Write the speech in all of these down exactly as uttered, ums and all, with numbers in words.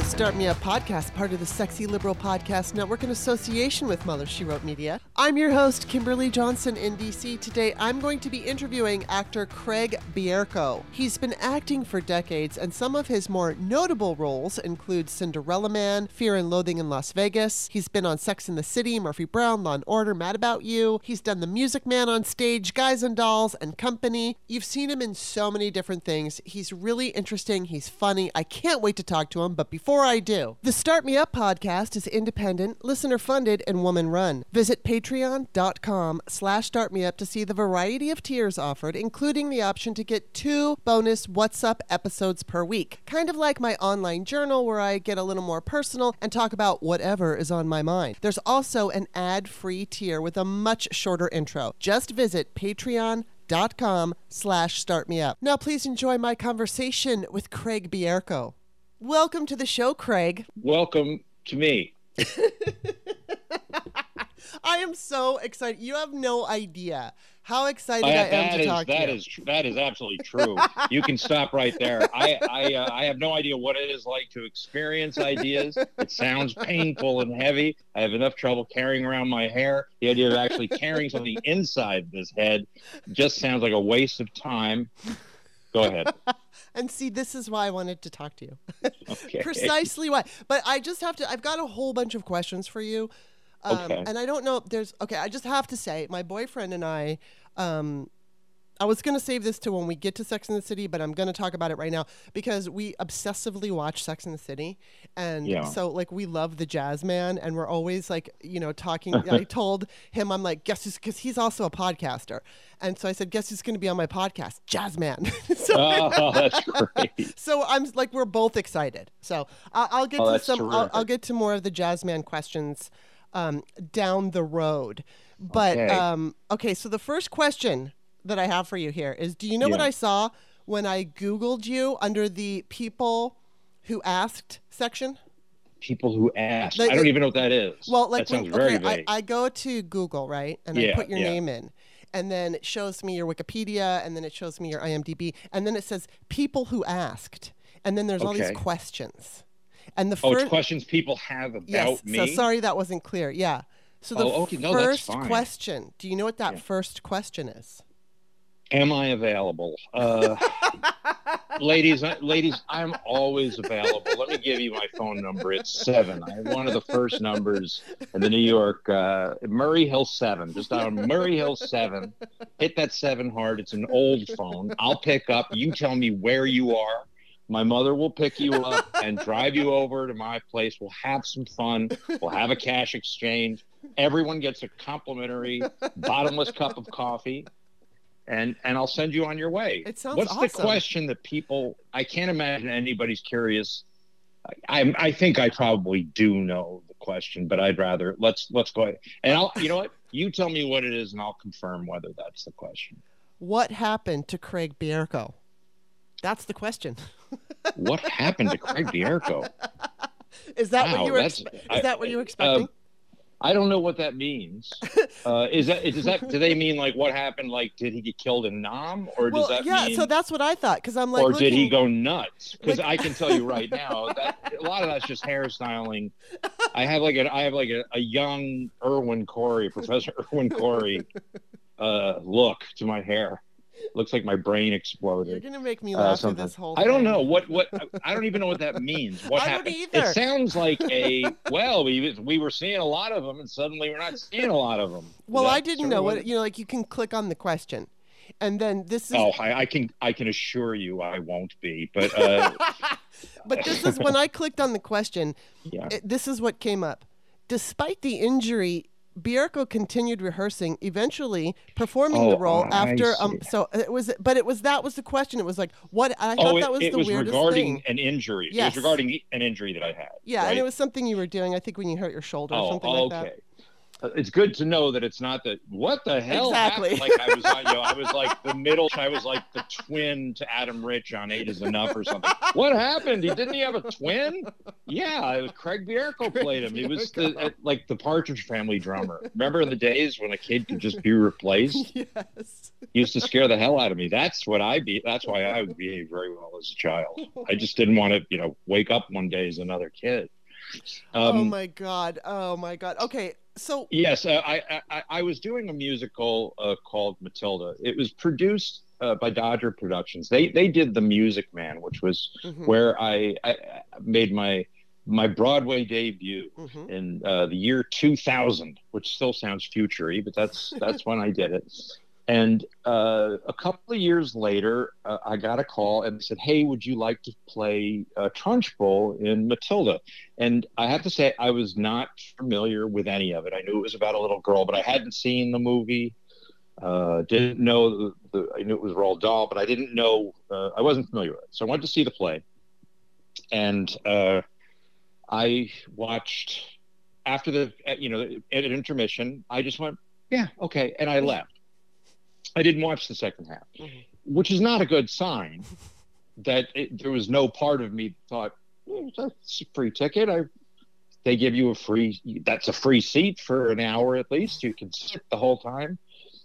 Start Me Up podcast, part of the Sexy Liberal Podcast Network in association with Mother She Wrote Media. I'm your host, Kimberly Johnson in D C. Today, I'm going to be interviewing actor Craig Bierko. He's been acting for decades, and some of his more notable roles include Cinderella Man, Fear and Loathing in Las Vegas. He's been on Sex and the City, Murphy Brown, Law and Order, Mad About You. He's done The Music Man on stage, Guys and Dolls, and Company. You've seen him in so many different things. He's really interesting. He's funny. I can't wait to talk to him, but before I do, the Start Me Up podcast is independent, listener-funded, and woman-run. Visit patreon.com slash startmeup to see the variety of tiers offered, including the option to get two bonus What's Up episodes per week. Kind of like my online journal where I get a little more personal and talk about whatever is on my mind. There's also an ad-free tier with a much shorter intro. Just visit patreon.com slash startmeup. Now please enjoy my conversation with Craig Bierko. Welcome to the show, Craig. Welcome to me. I am so excited. You have no idea how excited I, I am to is, talk to that you. Is, that is absolutely true. You can stop right there. I I, uh, I have no idea what it is like to experience ideas. It sounds painful and heavy. I have enough trouble carrying around my hair. The idea of actually carrying something inside this head just sounds like a waste of time. Go ahead. And see, this is why I wanted to talk to you. Okay. Precisely why. But I just have to, I've got a whole bunch of questions for you. Um, okay. And I don't know, there's, okay, I just have to say, my boyfriend and I, um, I was going to save this to when we get to Sex and the City, but I'm going to talk about it right now because we obsessively watch Sex and the City. And yeah. so, like, we love the Jazz Man, and we're always, like, you know, talking. I told him, I'm like, guess who's, because he's also a podcaster. And so I said, guess who's going to be on my podcast? Jazz Man. so, oh, that's great. So I'm like, we're both excited. So I'll, I'll get oh, to some, I'll, I'll get to more of the Jazz Man questions um, down the road. But, okay. Um, okay, so the first question that I have for you here is, do you know yeah. what I saw when I Googled you under the people who asked section? People who asked. Like, I don't even know what that is. Well, like, that sounds when, very okay, vague. I, I go to Google, right? And yeah, I put your yeah. name in. And then it shows me your Wikipedia, and then it shows me your I M D B, and then it says people who asked. And then there's all okay. these questions. And the oh, first it's questions people have about yes, me? So sorry that wasn't clear. Yeah. So the oh, okay. no, first that's fine. question, do you know what that yeah. first question is? Am I available? Uh, ladies, ladies, I'm always available. Let me give you my phone number. It's seven. I have one of the first numbers in the New York, uh, Murray Hill seven, just on Murray Hill seven. Hit that seven hard. It's an old phone. I'll pick up. You tell me where you are. My mother will pick you up and drive you over to my place. We'll have some fun. We'll have a cash exchange. Everyone gets a complimentary bottomless cup of coffee. And and I'll send you on your way. It sounds What's awesome. the question that people, I can't imagine anybody's curious. I, I I think I probably do know the question, but I'd rather, let's let's go ahead. And I'll, you know what? You tell me what it is and I'll confirm whether that's the question. What happened to Craig Bierko? That's the question. What happened to Craig Bierko? Is that wow, what you were that's, Is I, that what you were expecting? Uh, I don't know what that means. Uh, is that does that do they mean like what happened? Like did he get killed in Nam, or well, does that yeah? mean? So that's what I thought because I'm like, or looking, did he go nuts? Because like, I can tell you right now that a lot of that's just hairstyling. I have like a I have like a, a young Irwin Corey, Professor Irwin Corey, uh, look to my hair. Looks like my brain exploded. You're gonna make me uh, laugh through this whole thing. I don't know what what I don't even know what that means. What I happened? don't either. It sounds like a well, we we were seeing a lot of them, and suddenly we're not seeing a lot of them. Well, Is I that didn't sort know of what you know. Like you can click on the question, and then this is. Oh, I, I can I can assure you I won't be, but. Uh, but this is when I clicked on the question. Yeah. It, this is what came up. Despite the injury, Bierko continued rehearsing, eventually performing oh, the role oh, after. Um, so it was, but it was that was the question. It was like, what? I thought oh, it, that was it the was weirdest regarding thing. an injury. Yes. It was regarding an injury that I had. Yeah, right? and it was something you were doing. I think when you hurt your shoulder or oh, something okay. like that. uh, it's good to know that it's not that. What the hell Exactly. happened? Like I was, you know, I was like the middle. I was like the twin to Adam Rich on Eight Is Enough or something. What happened? He didn't he have a twin? Yeah, it was Craig Bierko played him. He was the, uh, like the Partridge Family drummer. Remember in the days when a kid could just be replaced? Yes. He used to scare the hell out of me. That's what I be. That's why I would behave very well as a child. I just didn't want to, you know, wake up one day as another kid. Um, oh my God. Oh my God. Okay. So yes, uh, I, I I was doing a musical uh, called Matilda. It was produced uh, by Dodger Productions. They they did The Music Man, which was mm-hmm. where I, I made my my Broadway debut mm-hmm. in uh, the year two thousand, which still sounds futury, but that's that's when I did it. And uh, a couple of years later, uh, I got a call and they said, "Hey, would you like to play uh, Trunchbull in Matilda?" And I have to say, I was not familiar with any of it. I knew it was about a little girl, but I hadn't seen the movie. Uh, didn't know the, the, I knew it was Roald Dahl, but I didn't know. Uh, I wasn't familiar with it, so I went to see the play, and uh, I watched after the you know at an intermission. I just went, "Yeah, okay," and I left. I didn't watch the second half, mm-hmm. which is not a good sign that it, there was no part of me that thought, well, that's a free ticket. I, they give you a free, that's a free seat for an hour at least. You can sit the whole time.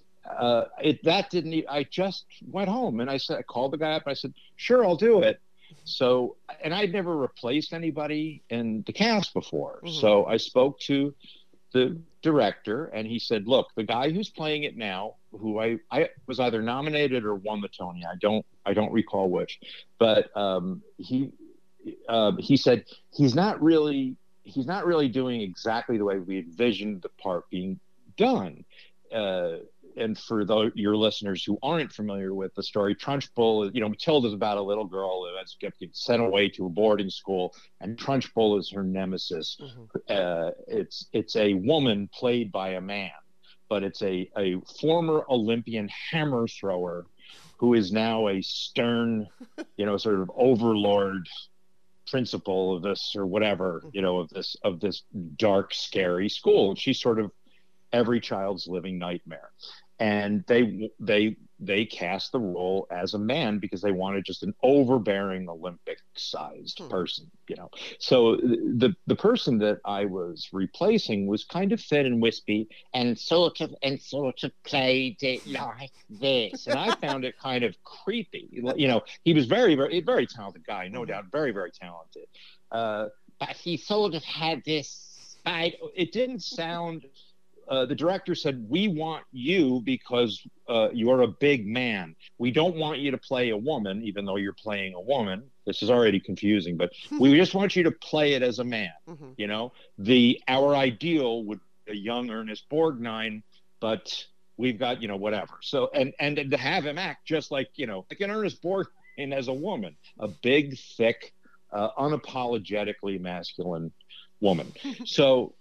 Uh, it, that didn't, I just went home and I said, I called the guy up and I said, sure, I'll do it. So, and I'd never replaced anybody in the cast before. Mm-hmm. So I spoke to the director and he said, look, the guy who's playing it now, who I, I was either nominated or won the Tony. I don't, I don't recall which, but um, he, uh, he said, he's not really, he's not really doing exactly the way we envisioned the part being done. Uh, and for the, your listeners who aren't familiar with the story, Trunchbull, you know, Matilda's about a little girl who gets sent away to a boarding school, and Trunchbull is her nemesis. Mm-hmm. Uh, it's it's a woman played by a man, but it's a, a former Olympian hammer thrower who is now a stern, you know, sort of overlord principal of this or whatever, you know, of this of this dark, scary school. She's sort of every child's living nightmare. And they they they cast the role as a man because they wanted just an overbearing Olympic-sized hmm. person, you know. So the the person that I was replacing was kind of thin and wispy and sort of and sort of played it like this, and I found it kind of creepy. You know, he was very very very talented guy, no doubt, very very talented, uh, but he sort of had this. I, it didn't sound. Uh, the director said, we want you because uh, you're a big man. We don't want you to play a woman, even though you're playing a woman. This is already confusing, but we just want you to play it as a man. Mm-hmm. You know, the our ideal would be a young Ernest Borgnine, but we've got, you know, whatever. So, and, and to have him act just like, you know, like an Ernest Borgnine as a woman, a big, thick, uh, unapologetically masculine woman. So,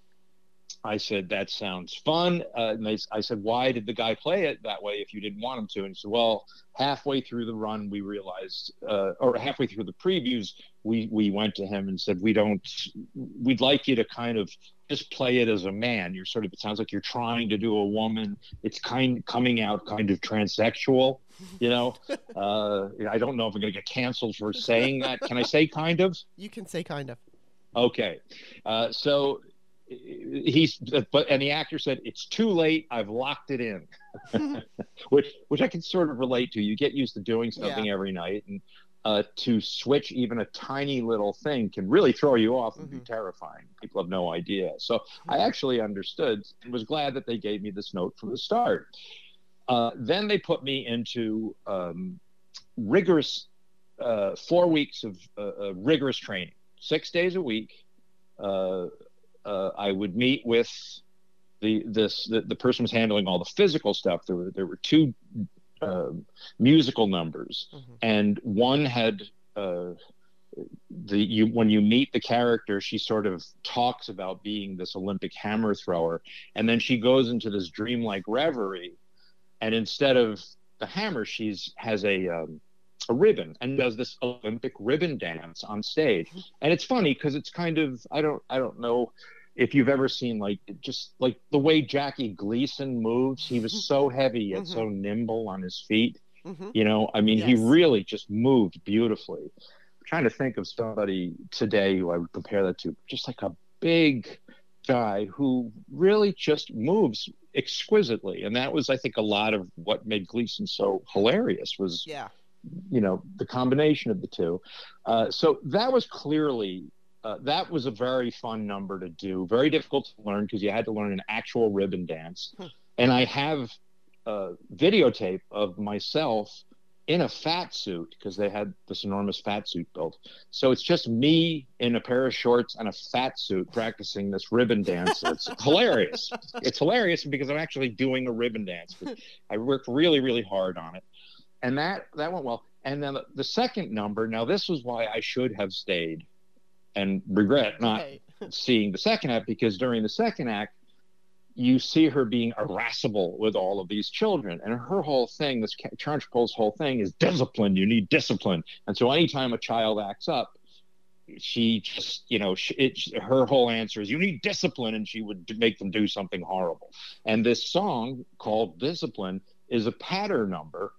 I said, that sounds fun. Uh, and they, I said, why did the guy play it that way if you didn't want him to? And he said, well, halfway through the run, we realized, uh, or halfway through the previews, we, we went to him and said, we don't, we'd like you to kind of just play it as a man. You're sort of, it sounds like you're trying to do a woman. It's kind coming out kind of transsexual, you know? uh, I don't know if I'm going to get canceled for saying that. Can I say kind of? You can say kind of. Okay. Uh, so, he's but and the actor said, it's too late, I've locked it in. which which I can sort of relate to. You get used to doing something yeah. every night, and uh to switch even a tiny little thing can really throw you off and mm-hmm. be terrifying. People have no idea. So mm-hmm. I actually understood and was glad that they gave me this note from the start. Uh then they put me into um rigorous uh four weeks of uh, uh, rigorous training, six days a week. uh Uh, I would meet with the this the, the person was handling all the physical stuff. There were there were two uh, musical numbers, mm-hmm. and one had uh, the you when you meet the character, she sort of talks about being this Olympic hammer thrower, and then she goes into this dreamlike reverie, and instead of the hammer, she's has a um, a ribbon and does this Olympic ribbon dance on stage. And it's funny because it's kind of, I don't, I don't know if you've ever seen like just like the way Jackie Gleason moves, he was so heavy yet mm-hmm. so nimble on his feet. Mm-hmm. You know, I mean, yes. he really just moved beautifully. I'm trying to think of somebody today who I would compare that to, just like a big guy who really just moves exquisitely. And that was, I think, a lot of what made Gleason so hilarious was, yeah. you know, the combination of the two. Uh, so that was clearly, uh, that was a very fun number to do. Very difficult to learn because you had to learn an actual ribbon dance. Hmm. And I have a videotape of myself in a fat suit because they had this enormous fat suit built. So it's just me in a pair of shorts and a fat suit practicing this ribbon dance. It's hilarious. It's hilarious because I'm actually doing a ribbon dance. But I worked really, really hard on it. And that, that went well. And then the, the second number, now this was why I should have stayed and regret not right. seeing the second act, because during the second act, you see her being irascible with all of these children. And her whole thing, this Trunchbull's whole thing is discipline. You need discipline. And so anytime a child acts up, she just, you know, she, it, her whole answer is, you need discipline. And she would make them do something horrible. And this song called Discipline is a patter number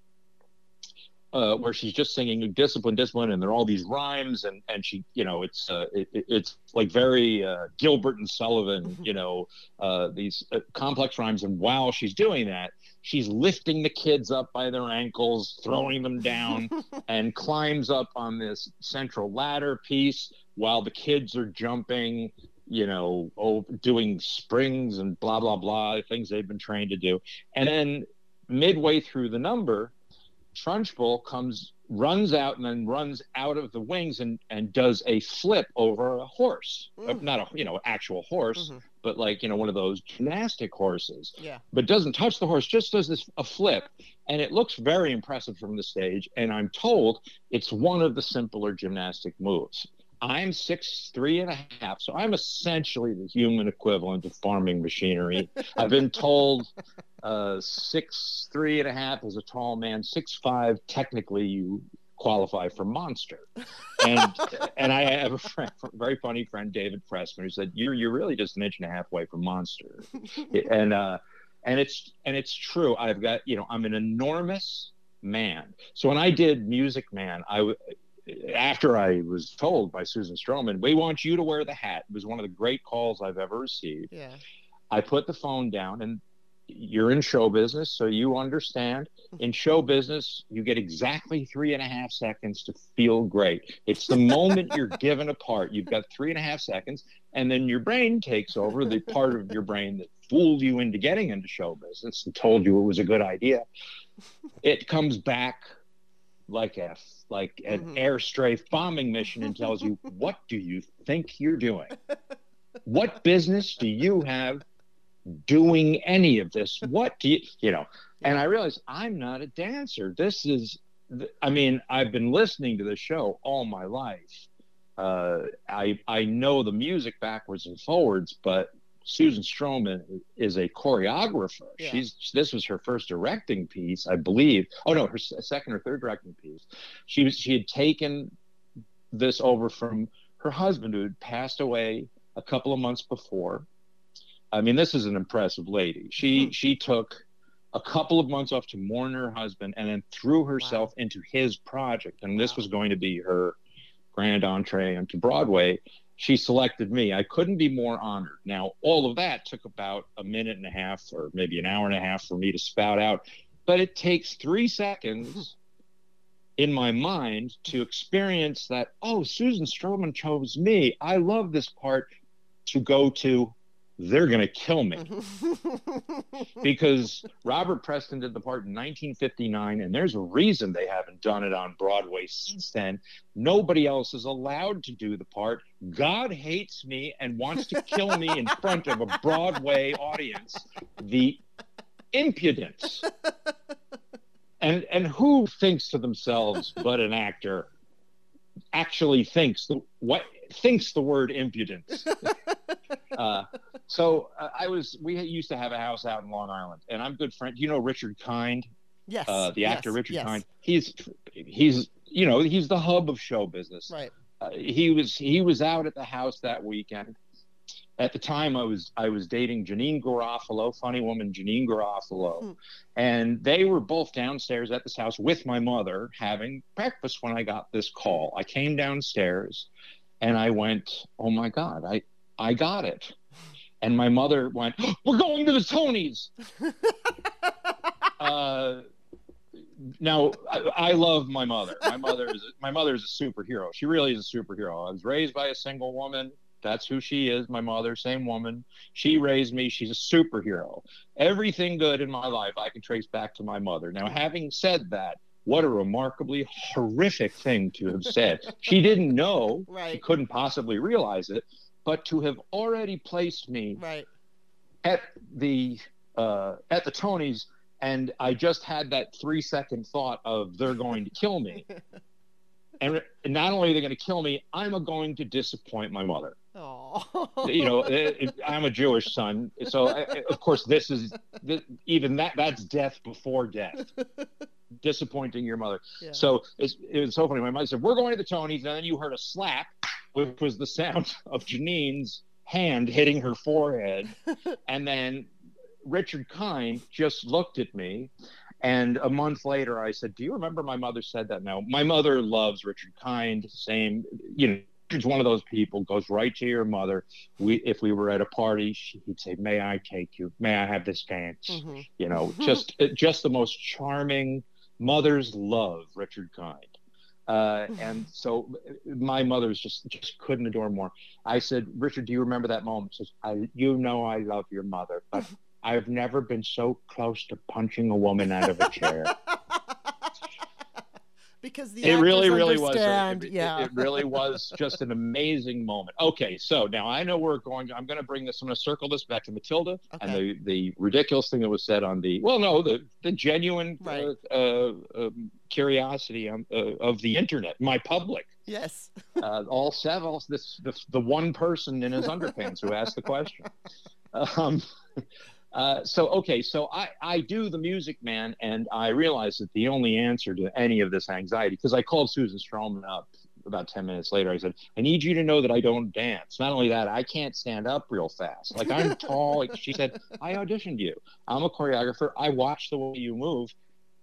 Uh, where she's just singing discipline, discipline, and there are all these rhymes, and and she, you know, it's uh, it, it's like very uh, Gilbert and Sullivan, you know, uh, these uh, complex rhymes. And while she's doing that, she's lifting the kids up by their ankles, throwing them down, and climbs up on this central ladder piece while the kids are jumping, you know, oh, doing springs and blah blah blah, things they've been trained to do. And then midway through the number, Trunchbull comes, runs out, and then runs out of the wings and, and does a flip over a horse. Mm. Not a, you know, actual horse, mm-hmm. but like, you know, one of those gymnastic horses. Yeah. But doesn't touch the horse, just does this a flip. And it looks very impressive from the stage. And I'm told it's one of the simpler gymnastic moves. I'm six three and a half, so I'm essentially the human equivalent of farming machinery. I've been told uh, six three and a half is a tall man. Six five, technically, you qualify for monster. And and I have a friend, very funny friend, David Pressman, who said, "You're you're really just an inch and a half away from monster." and uh, and it's and it's true. I've got, you know, I'm an enormous man. So when I did Music Man, I. After I was told by Susan Stroman, we want you to wear the hat. It was one of the great calls I've ever received. Yeah. I put the phone down, and you're in show business, so you understand. In show business, you get exactly three and a half seconds to feel great. It's the moment you're given a part. You've got three and a half seconds, and then your brain takes over, the part of your brain that fooled you into getting into show business and told you it was a good idea. It comes back like a like an mm-hmm. air strafe bombing mission and tells you, what do you think you're doing? What business do you have doing any of this? What do you, you know? And I realized I'm not a dancer. This is, I mean, I've been listening to the show all my life. Uh, I I know the music backwards and forwards, but Susan Stroman is a choreographer. Yeah. She's this was her first directing piece, I believe. Oh no, her second or third directing piece. She was she had taken this over from her husband, who had passed away a couple of months before. I mean, this is an impressive lady. She mm-hmm. she took a couple of months off to mourn her husband, and then threw herself wow. into his project. And wow. this was going to be her grand entree onto Broadway. She selected me. I couldn't be more honored. Now, all of that took about a minute and a half or maybe an hour and a half for me to spout out. But it takes three seconds in my mind to experience that, oh, Susan Stroman chose me. I love this part, to go to, they're going to kill me. Because Robert Preston did the part in nineteen fifty-nine, and there's a reason they haven't done it on Broadway since then. Nobody else is allowed to do the part. God hates me and wants to kill me in front of a Broadway audience. The impudence. And and who thinks to themselves, but an actor actually thinks the what thinks the word impudence. uh, so uh, I was we used to have a house out in Long Island, and I'm good friend. You know Richard Kind? Yes. Uh, the actor yes, Richard yes. Kind. He's he's you know he's the hub of show business. Right. Uh, he was he was out at the house that weekend, at the time I was I was dating Janine Garofalo, funny woman Janine Garofalo, hmm. and they were both downstairs at this house with my mother having breakfast when I got this call. I came downstairs and I went, oh my God, I I got it. And my mother went, oh, we're going to the Tonys. uh, now I, I love my mother. My mother is my mother is a superhero. She really is a superhero. I was raised by a single woman. That's who she is, my mother, same woman. She raised me. She's a superhero. Everything good in my life I can trace back to my mother. Now, having said that, what a remarkably horrific thing to have said. She didn't know, right. She couldn't possibly realize it, but to have already placed me right. at the uh, at the Tonys, and I just had that three-second thought of they're going to kill me. And not only are they going to kill me, I'm going to disappoint my mother. Oh, you know, it, it, I'm a Jewish son, so I, of course this is this, even that that's death before death. Disappointing your mother. Yeah. So it's, it was so funny. My mother said, "We're going to the Tonys," and then you heard a slap, which was the sound of Janine's hand hitting her forehead, and then Richard Kind just looked at me. And a month later, I said, "Do you remember my mother said that?" Now, my mother loves Richard Kind. Same, you know, Richard's one of those people, goes right to your mother. We, if we were at a party, he'd say, "May I take you? May I have this dance?" Mm-hmm. You know, just just the most charming. Mothers love Richard Kind. Uh, and so my mother's just just couldn't adore more. I said, "Richard, do you remember that moment?" She says, I, "You know I love your mother, but I've never been so close to punching a woman out of a chair." Because the it really, really understand. was. It, yeah. it, it really was just an amazing moment. Okay, so now I know we're going. I'm going to bring this. I'm going to circle this back to Matilda okay. and the the ridiculous thing that was said on the. Well, no, the the genuine right. uh, uh, um, curiosity um, uh, of the internet, my public. Yes. uh, all seven. All, this the the one person in his underpants who asked the question. Um, Uh, so, okay, so I, I do the Music Man, and I realized that the only answer to any of this anxiety, because I called Susan Stroman up about ten minutes later, I said, "I need you to know that I don't dance. Not only that, I can't stand up real fast. Like, I'm tall." Like, she said, "I auditioned you. I'm a choreographer. I watch the way you move."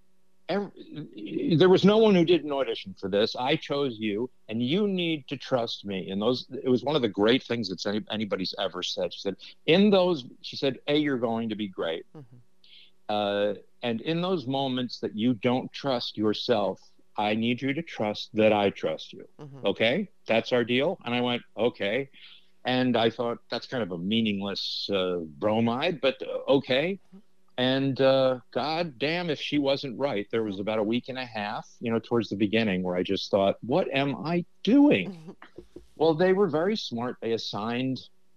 Every, there was no one who did an audition for this. I chose you, and you need to trust me. And those, it was one of the great things that any, anybody's ever said. She said, in those, she said, A, you're going to be great. Mm-hmm. Uh, and in those moments that you don't trust yourself, I need you to trust that I trust you. Mm-hmm. Okay? That's our deal. And I went, okay. And I thought, that's kind of a meaningless uh, bromide, but uh, okay. And uh, God damn if she wasn't right. There was about a week and a half, you know, towards the beginning where I just thought, what am I doing? Well, they were very smart. They assigned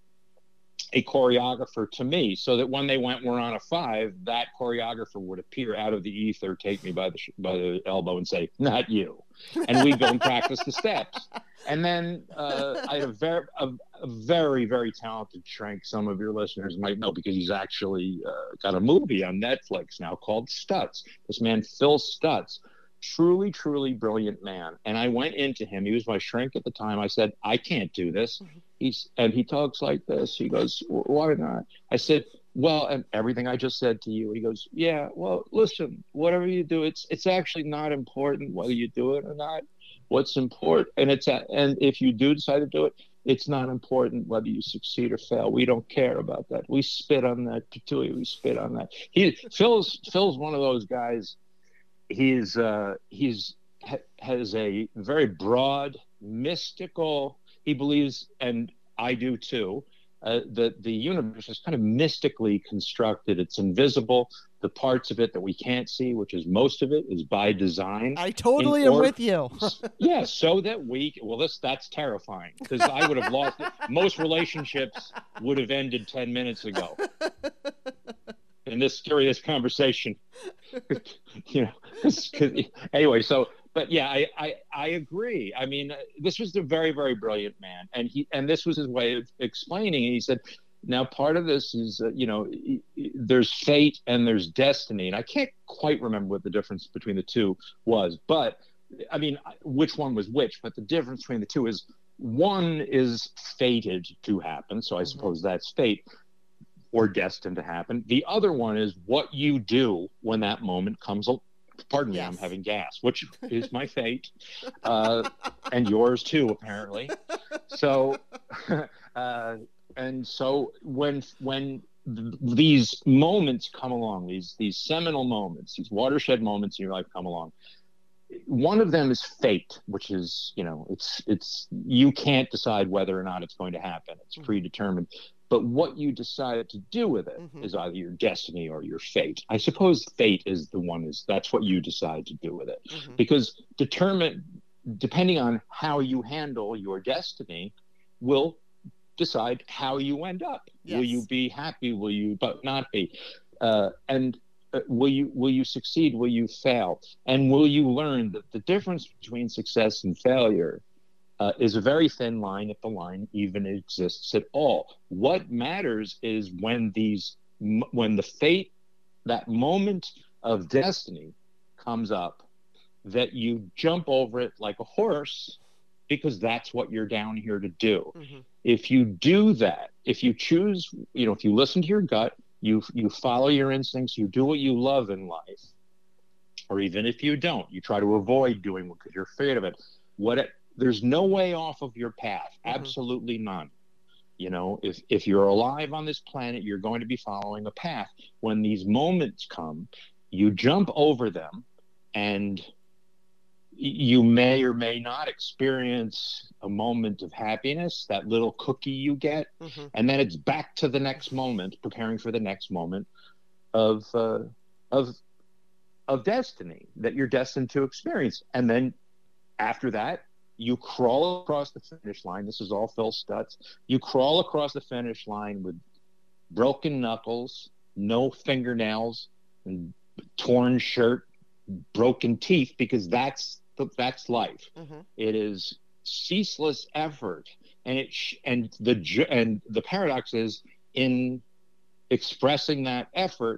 a choreographer to me so that when they went, we're on a five, that choreographer would appear out of the ether, take me by the, by the elbow and say, "Not you." And we'd go and practice the steps. And then uh, I had a very, a, a very, very talented shrink. Some of your listeners might know because he's actually uh, got a movie on Netflix now called Stutz. This man, Phil Stutz, truly, truly brilliant man. And I went into him. He was my shrink at the time. I said, "I can't do this." Mm-hmm. He's and he talks like this. He goes, "Why not?" I said, "Well, and everything I just said to you." He goes, "Yeah, well, listen, whatever you do, it's it's actually not important whether you do it or not. What's important, and it's and if you do decide to do it, it's not important whether you succeed or fail. We don't care about that. We spit on that patooey. We spit on that." He Phil's Phil's one of those guys. He's uh, he's ha, has a very broad, mystical. He believes, and I do too, uh, that the universe is kind of mystically constructed. It's invisible. The parts of it that we can't see, which is most of it, is by design. I totally am with you. Yeah, so that we, well, this that's terrifying because I would have lost it. Most relationships would have ended ten minutes ago. In this curious conversation, you know. Anyway, so. But yeah, I, I, I agree. I mean, uh, this was a very, very brilliant man. And he and this was his way of explaining it. He said, now part of this is, uh, you know, there's fate and there's destiny. And I can't quite remember what the difference between the two was. But, I mean, which one was which. But the difference between the two is one is fated to happen, so I Mhm. suppose that's fate or destined to happen. The other one is what you do when that moment comes. al- Pardon me, I'm Yes. having gas, which is my fate, uh, and yours too, apparently. So, uh, and so when when th- these moments come along, these these seminal moments, these watershed moments in your life come along, one of them is fate, which is, you know, it's it's you can't decide whether or not it's going to happen. It's Mhm. predetermined. But what you decide to do with it Mhm. is either your destiny or your fate. I suppose fate is the one is that's what you decide to do with it. Mhm. Because determine depending on how you handle your destiny will decide how you end up. Will you Yes. be happy? Will you but not be? Uh, and uh, will you will you succeed? Will you fail? And will you learn that the difference between success and failure uh, is a very thin line, if the line even exists at all? What matters is when these when the fate, that moment of destiny, comes up, that you jump over it like a horse, because that's what you're down here to do. Mhm. If you do that, if you choose, you know, if you listen to your gut, you you follow your instincts, you do what you love in life, or even if you don't, you try to avoid doing it because you're afraid of it. What it, there's no way off of your path, Mhm. absolutely none. You know, if if you're alive on this planet, you're going to be following a path. When these moments come, you jump over them, and you may or may not experience a moment of happiness, that little cookie you get, Mhm. and then it's back to the next moment, preparing for the next moment of uh, of of destiny that you're destined to experience. And then after that, you crawl across the finish line. This is all Phil Stutz. You crawl across the finish line with broken knuckles, no fingernails, and torn shirt, broken teeth, because that's the, that's life. Mhm. It is ceaseless effort, and it sh- and the jo- and the paradox is in expressing that effort.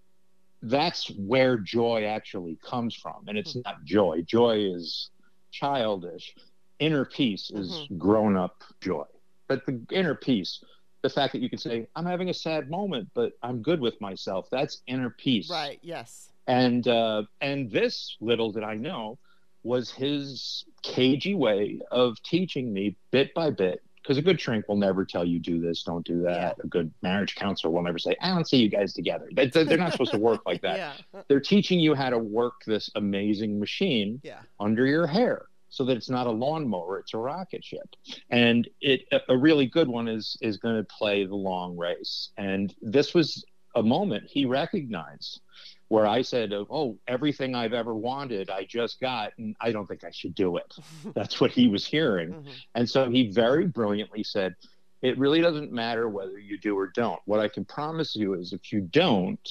That's where joy actually comes from, and it's not joy. Joy is childish. Inner peace is Mhm. grown up joy. But the inner peace, the fact that you can say, I'm having a sad moment, but I'm good with myself, that's inner peace. Right. Yes. And uh, and this, little did I know, was his cagey way of teaching me bit by bit. Because a good shrink will never tell you do this, don't do that. Yeah. A good marriage counselor will never say, I don't see you guys together. They- They're not supposed to work like that. Yeah. They're teaching you how to work this amazing machine Yeah. under your hair, so that it's not a lawnmower, it's a rocket ship. And it a really good one is is going to play the long race. And this was a moment he recognized where I said, oh, everything I've ever wanted, I just got, and I don't think I should do it. That's what he was hearing. Mhm. And so he very brilliantly said, it really doesn't matter whether you do or don't. What I can promise you is if you don't,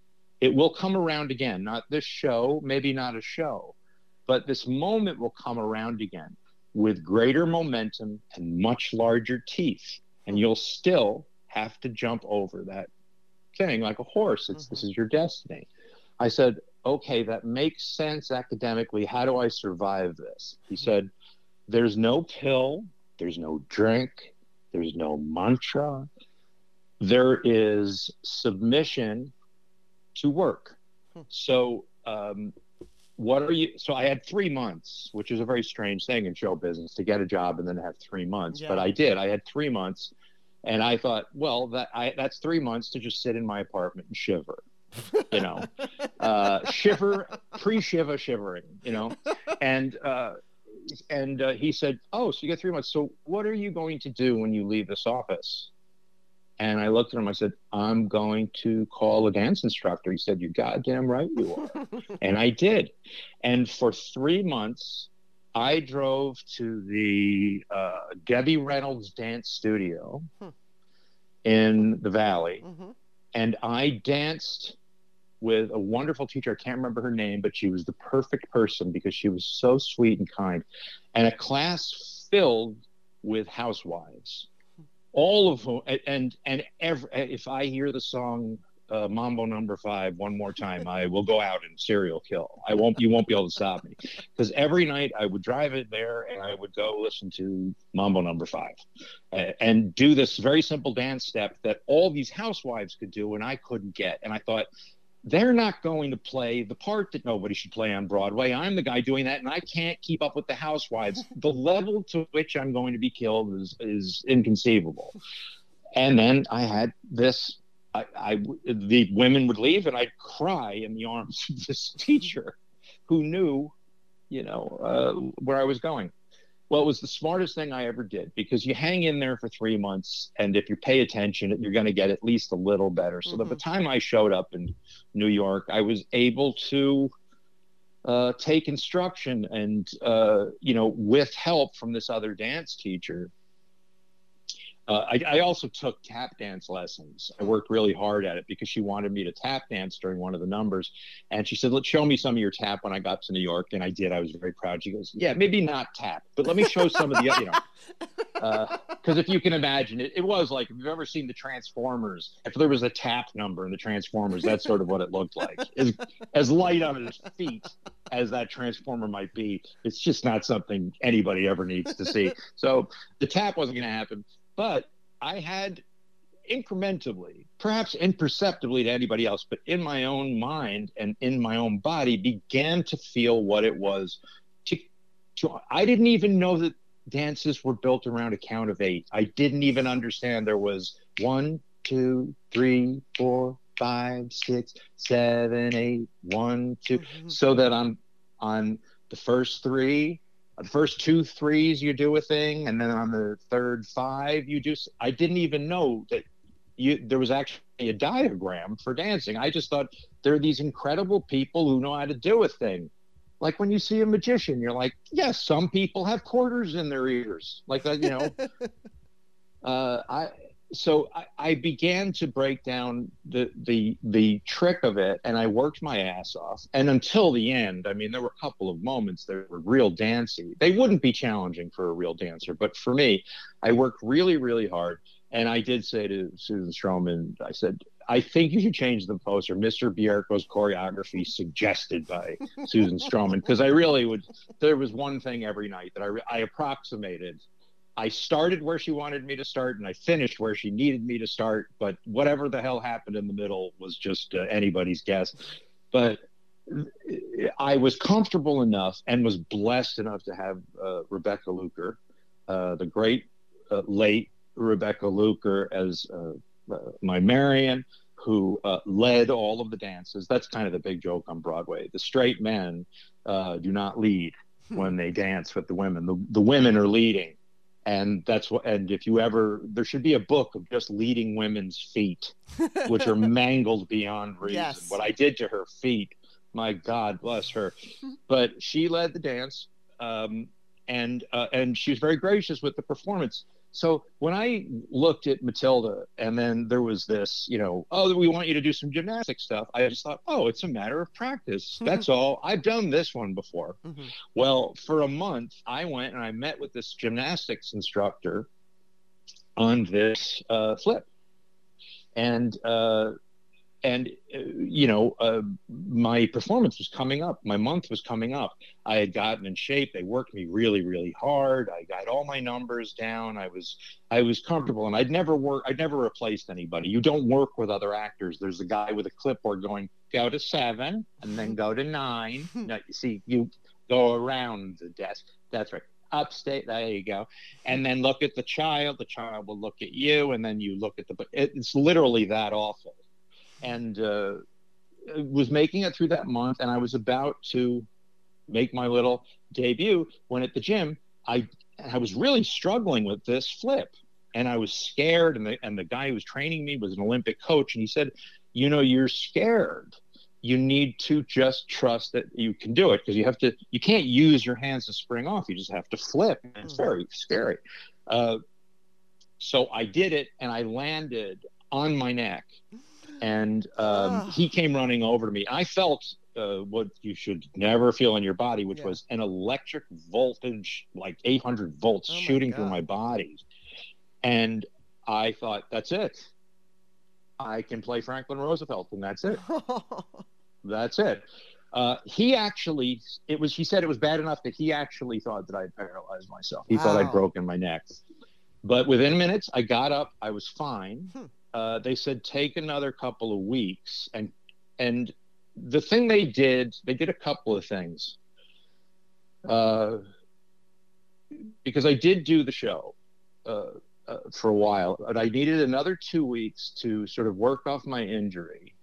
it will come around again. Not this show, maybe not a show, but this moment will come around again with greater momentum and much larger teeth. And you'll still have to jump over that thing like a horse. It's, Mm-hmm. This is your destiny. I said, okay, that makes sense academically. How do I survive this? He said, there's no pill, there's no drink, there's no mantra. There is submission to work. So, um, what are you? So I had three months, which is a very strange thing in show business, to get a job and then have three months. Yeah. But I did. I had three months, and I thought, well, that I that's three months to just sit in my apartment and shiver. You know, uh, shiver, pre-shiva shivering. You know, and uh, and uh, he said, oh, so you got three months. So what are you going to do when you leave this office? And I looked at him, I said, I'm going to call a dance instructor. He said, you're goddamn right you are. And I did. And for three months, I drove to the uh, Debbie Reynolds Dance Studio in the Valley. Mm-hmm. And I danced with a wonderful teacher. I can't remember her name, but she was the perfect person because she was so sweet and kind. And a class filled with housewives. All of whom, and and every, if I hear the song uh, Mambo Number Five one more time, I will go out and serial kill. I won't. You won't be able to stop me, because every night I would drive it there and I would go listen to Mambo Number Five, uh, and do this very simple dance step that all these housewives could do and I couldn't get. And I thought, they're not going to play the part that nobody should play on Broadway. I'm the guy doing that, and I can't keep up with the housewives. The level to which I'm going to be killed is is inconceivable. And then I had this. I, I the women would leave, and I'd cry in the arms of this teacher, who knew, you know, uh, where I was going. Well, it was the smartest thing I ever did, because you hang in there for three months, and if you pay attention, you're going to get at least a little better. So mm-hmm. by the time I showed up in New York, I was able to uh, take instruction, and, uh, you know, with help from this other dance teacher. Uh, I, I also took tap dance lessons. I worked really hard at it because she wanted me to tap dance during one of the numbers. And she said, let's show me some of your tap when I got to New York. And I did. I was very proud. She goes, yeah, maybe not tap, but let me show some of the, you know, because uh, if you can imagine it, it was like, if you've ever seen the Transformers, if there was a tap number in the Transformers, that's sort of what it looked like. As, as light on his feet as that Transformer might be, it's just not something anybody ever needs to see. So the tap wasn't going to happen. But I had incrementally, perhaps imperceptibly to anybody else, but in my own mind and in my own body, began to feel what it was to, to I didn't even know that dances were built around a count of eight. I didn't even understand there was one, two, three, four, five, six, seven, eight, one, two, mm-hmm. so that on on the first three, the first two threes you do a thing, and then on the third five you do. I didn't even know that you there was actually a diagram for dancing. I just thought there are these incredible people who know how to do a thing. Like when you see a magician, you're like, yes, some people have quarters in their ears, like that, you know. uh, I so I, I began to break down the the the trick of it, and I worked my ass off. And until the end, I mean, there were a couple of moments that were real dancey. They wouldn't be challenging for a real dancer, but for me, I worked really, really hard. And I did say to Susan Stroman, I said, I think you should change the poster, Mister Bierko's choreography suggested by Susan Stroman, because I really would. There was one thing every night that I I approximated. I started where she wanted me to start, and I finished where she needed me to start. But whatever the hell happened in the middle was just uh, anybody's guess. But I was comfortable enough and was blessed enough to have uh, Rebecca Luker, uh, the great uh, late Rebecca Luker, as uh, uh, my Marion, who uh, led all of the dances. That's kind of the big joke on Broadway. The straight men uh, do not lead when they dance with the women. The, the women are leading. And that's what, and if you ever, there should be a book of just leading women's feet, which are mangled beyond reason. Yes. What I did to her feet, my God bless her. But she led the dance, um, and uh, and she was very gracious with the performance. So when I looked at Matilda, and then there was this, you know, oh, we want you to do some gymnastic stuff, I just thought, oh, it's a matter of practice. That's all. I've done this one before. Mm-hmm. Well, for a month, I went and I met with this gymnastics instructor on this uh, flip. And, uh, and uh, you know, uh, my performance was coming up. My month was coming up. I had gotten in shape. They worked me really, really hard. I got all my numbers down. I was, I was comfortable, and I'd never work. I'd never replaced anybody. You don't work with other actors. There's a guy with a clipboard going, go to seven, and then go to nine. No, you see, you go around the desk. That's right. Upstate, there you go. And then look at the child. The child will look at you, and then you look at the. It's literally that awful. And uh, was making it through that month, and I was about to make my little debut when at the gym, I I was really struggling with this flip, and I was scared. And the and the guy who was training me was an Olympic coach, and he said, "You know, you're scared. You need to just trust that you can do it, because you have to. You can't use your hands to spring off. You just have to flip. And it's very scary." Uh, so I did it, and I landed on my neck. And um, he came running over to me. I felt uh, what you should never feel in your body, which yeah. was an electric voltage, like eight hundred volts oh shooting my through my body. And I thought, that's it. I can play Franklin Roosevelt, and that's it. That's it. Uh, he actually, it was, he said it was bad enough that he actually thought that I'd paralyzed myself. He wow. thought I'd broken my neck. But within minutes, I got up, I was fine. Hmm. Uh, they said, take another couple of weeks. And, and the thing they did, they did a couple of things. Uh, because I did do the show uh, uh, for a while, but I needed another two weeks to sort of work off my injury.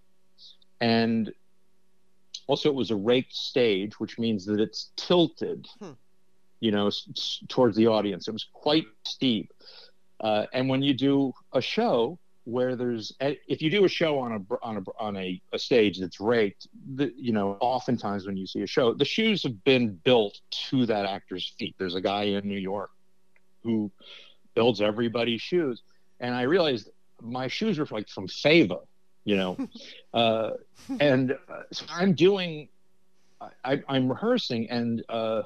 And also, it was a raked stage, which means that it's tilted, hmm. you know, s- s- towards the audience. It was quite steep. Uh, and when you do a show where there's, if you do a show on a on a on a, a stage that's raked, the, you know, oftentimes when you see a show, the shoes have been built to that actor's feet. There's a guy in New York who builds everybody's shoes, and I realized my shoes were like from Fava. You know, uh, and uh, so I'm doing, I, I'm rehearsing, and uh,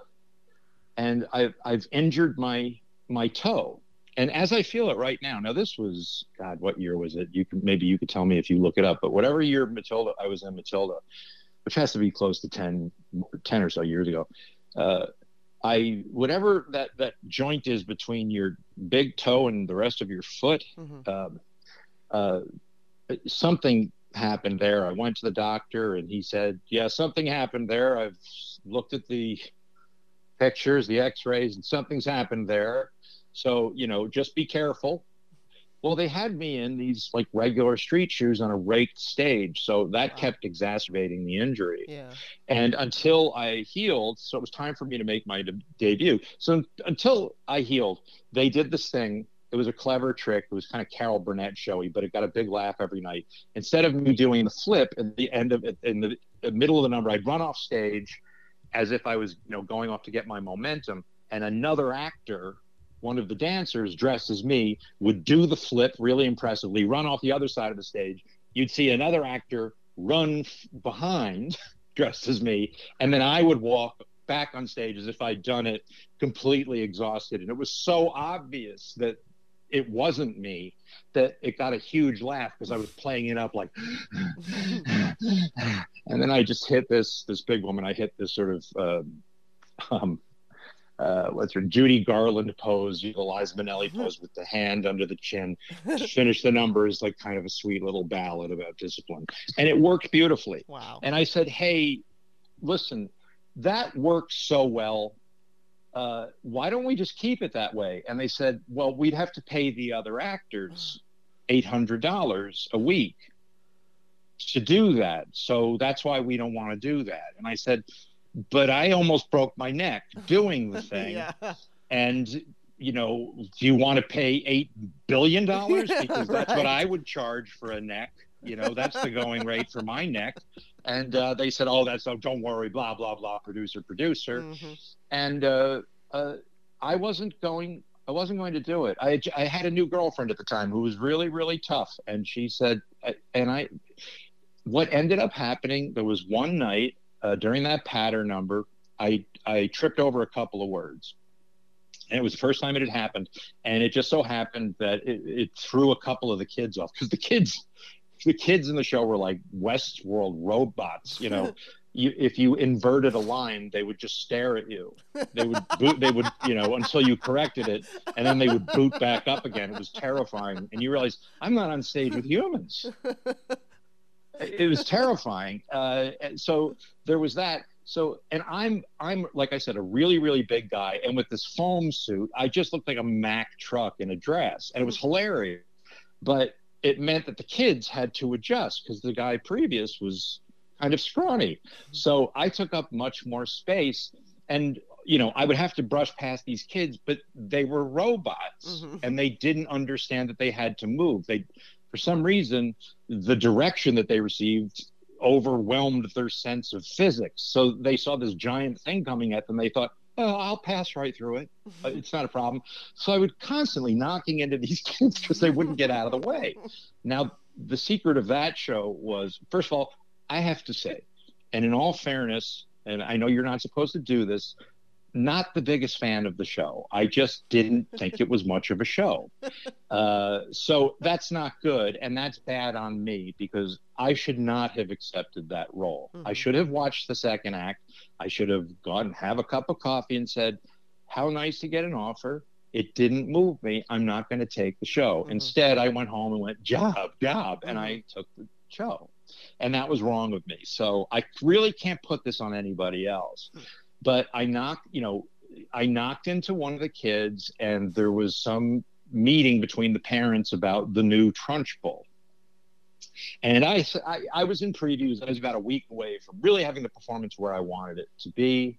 and I've I've injured my my toe, and as I feel it right now. Now this was, God, what year was it? You could maybe you could tell me if you look it up. But whatever year Matilda, I was in Matilda, which has to be close to ten, ten or so years ago. Uh, I whatever that that joint is between your big toe and the rest of your foot. Mm-hmm. Um, uh, something happened there. I went to the doctor and he said, yeah, something happened there. I've looked at the pictures, the x-rays, and something's happened there. So, you know, just be careful. Well, they had me in these like regular street shoes on a raked stage. So that wow. kept exacerbating the injury. Yeah. And until I healed, so it was time for me to make my de- debut. So until I healed, they did this thing. It was a clever trick. It was kind of Carol Burnett showy, but it got a big laugh every night. Instead of me doing the flip at the end of it, in the, the middle of the number, I'd run off stage as if I was, you know, going off to get my momentum. And another actor, one of the dancers dressed as me, would do the flip really impressively, run off the other side of the stage. You'd see another actor run f- behind, dressed as me, and then I would walk back on stage as if I'd done it completely exhausted. And it was so obvious that it wasn't me that it got a huge laugh because I was playing it up like, and then I just hit this this big woman. I hit this sort of uh, um, uh, what's her Judy Garland pose, the Liza Minnelli pose with the hand under the chin. To finish the numbers like kind of a sweet little ballad about discipline, and it worked beautifully. Wow! And I said, hey, listen, that worked so well. Uh, why don't we just keep it that way? And they said, well, we'd have to pay the other actors eight hundred dollars a week to do that. So that's why we don't want to do that. And I said, but I almost broke my neck doing the thing. Yeah. And, you know, do you want to pay eight billion dollars? Because that's right. what I would charge for a neck. You know, that's the going rate for my neck. And uh, they said, oh, that's, oh, don't worry, blah, blah, blah, producer, producer. Mm-hmm. And uh, uh, I wasn't going, I wasn't going to do it. I, I had a new girlfriend at the time who was really, really tough. And she said, and I, what ended up happening, there was one night uh, during that patter number, I, I tripped over a couple of words. And it was the first time it had happened. And it just so happened that it, it threw a couple of the kids off because the kids, the kids in the show were like Westworld robots. You know, you, if you inverted a line, they would just stare at you. They would boot, they would, you know, until you corrected it, and then they would boot back up again. It was terrifying. And you realize, I'm not on stage with humans. It was terrifying. Uh, so there was that. So, and I'm, I'm, like I said, a really, really big guy. And with this foam suit, I just looked like a Mack truck in a dress. And it was hilarious. But it meant that the kids had to adjust because the guy previous was kind of scrawny. So I took up much more space. And, you know, I would have to brush past these kids, but they were robots. Mm-hmm. And they didn't understand that they had to move. They, for some reason, the direction that they received overwhelmed their sense of physics. So they saw this giant thing coming at them. They thought, oh, I'll pass right through it. It's not a problem. So I would constantly knocking into these kids because they wouldn't get out of the way. Now, the secret of that show was, first of all, I have to say, and in all fairness, and I know you're not supposed to do this, not the biggest fan of the show. I just didn't think it was much of a show. Uh, so that's not good. And that's bad on me because I should not have accepted that role. Mm-hmm. I should have watched the second act. I should have gone and have a cup of coffee and said, how nice to get an offer. It didn't move me. I'm not going to take the show. Mm-hmm. Instead, I went home and went, job, job. Mm-hmm. And I took the show. And that was wrong of me. So I really can't put this on anybody else. But I knocked, you know, I knocked into one of the kids and there was some meeting between the parents about the new Trunchbull. And I, I, I was in previews. I was about a week away from really having the performance where I wanted it to be.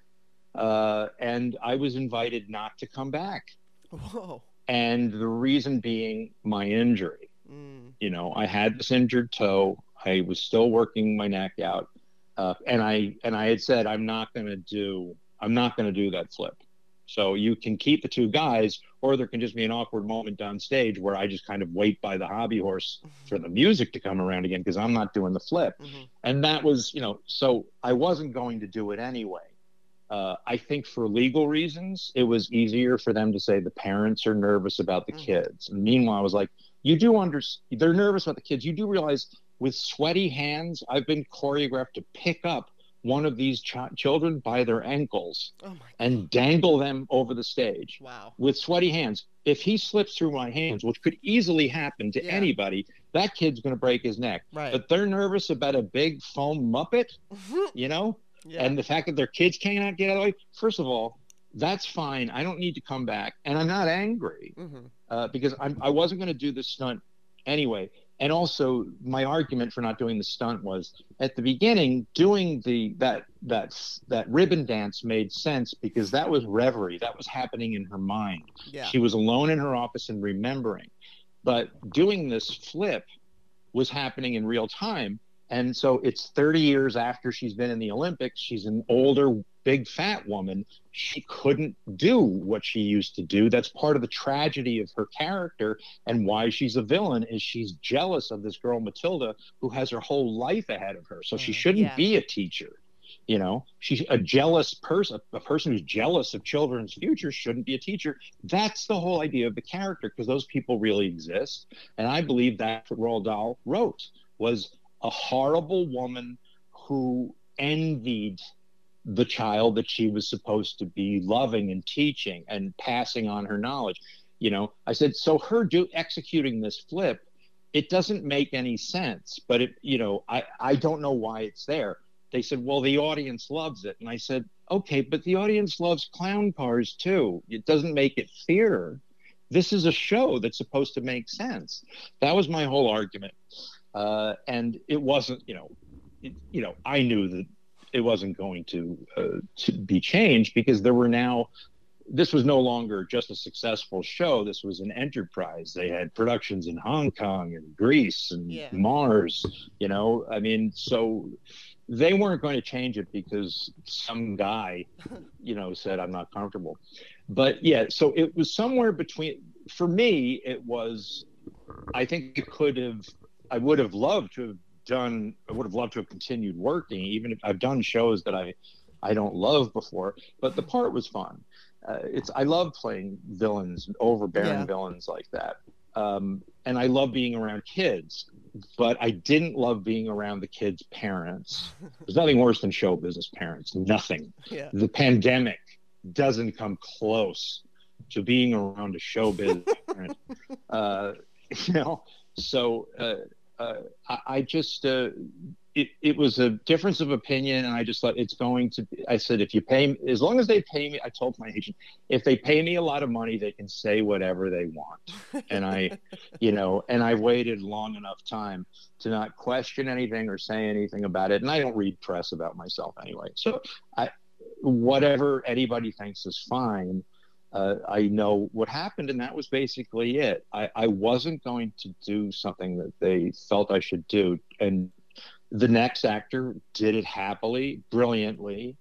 Uh, and I was invited not to come back. Whoa. And the reason being my injury. Mm. You know, I had this injured toe. I was still working my neck out. Uh, and I and I had said, I'm not going to do, I'm not going to do that flip. So you can keep the two guys, or there can just be an awkward moment on stage where I just kind of wait by the hobby horse mm-hmm. for the music to come around again because I'm not doing the flip. Mm-hmm. And that was, you know, so I wasn't going to do it anyway. Uh, I think for legal reasons, it was easier for them to say the parents are nervous about the mm-hmm. kids. And meanwhile, I was like, you do understand, they're nervous about the kids. You do realize with sweaty hands, I've been choreographed to pick up one of these ch- children by their ankles oh my and dangle them over the stage. Wow. With sweaty hands. If he slips through my hands, which could easily happen to yeah. anybody, that kid's going to break his neck. Right. But they're nervous about a big foam Muppet, you know? Yeah. And the fact that their kids cannot get out of the way, first of all, that's fine. I don't need to come back. And I'm not angry mm-hmm. uh, because I'm, I wasn't going to do the stunt anyway. And also, my argument for not doing the stunt was at the beginning, doing the that that that ribbon dance made sense because that was reverie. That was happening in her mind. Yeah. She was alone in her office and remembering. But doing this flip was happening in real time. And so it's thirty years after she's been in the Olympics. She's an older, big, fat woman. She couldn't do what she used to do. That's part of the tragedy of her character and why she's a villain is she's jealous of this girl, Matilda, who has her whole life ahead of her. So she shouldn't yeah. be a teacher. You know, she's a jealous person. A person who's jealous of children's futures shouldn't be a teacher. That's the whole idea of the character because those people really exist. And I believe that's what Roald Dahl wrote was a horrible woman who envied the child that she was supposed to be loving and teaching and passing on her knowledge. You know, I said, so her do executing this flip, it doesn't make any sense, but it, you know, I, I don't know why it's there. They said, well, the audience loves it. And I said, okay, but the audience loves clown cars too. It doesn't make it theater. This is a show that's supposed to make sense. That was my whole argument. Uh, and it wasn't, you know, it, you know, I knew that it wasn't going to, uh, to be changed because there were now, this was no longer just a successful show. This was an enterprise. They had productions in Hong Kong and Greece and yeah. Mars, you know, I mean, so they weren't going to change it because some guy, you know, said, I'm not comfortable. But yeah, so it was somewhere between, for me, it was, I think it could have, I would have loved to have done, I would have loved to have continued working, even if I've done shows that I, I don't love before, but the part was fun. Uh, it's, I love playing villains, overbearing yeah. villains like that. Um, and I love being around kids, but I didn't love being around the kids' parents. There's nothing worse than show business parents, nothing. Yeah. The pandemic doesn't come close to being around a show business parent. Uh, you know, so uh, uh, I, I just, uh, it, it was a difference of opinion. And I just thought it's going to be, I said, if you pay me, as long as they pay me, I told my agent, if they pay me a lot of money, they can say whatever they want. And I, you know, and I waited long enough time to not question anything or say anything about it. And I don't read press about myself anyway. So I, whatever anybody thinks is fine. Uh, I know what happened, and that was basically it. I, I wasn't going to do something that they felt I should do. And the next actor did it happily, brilliantly.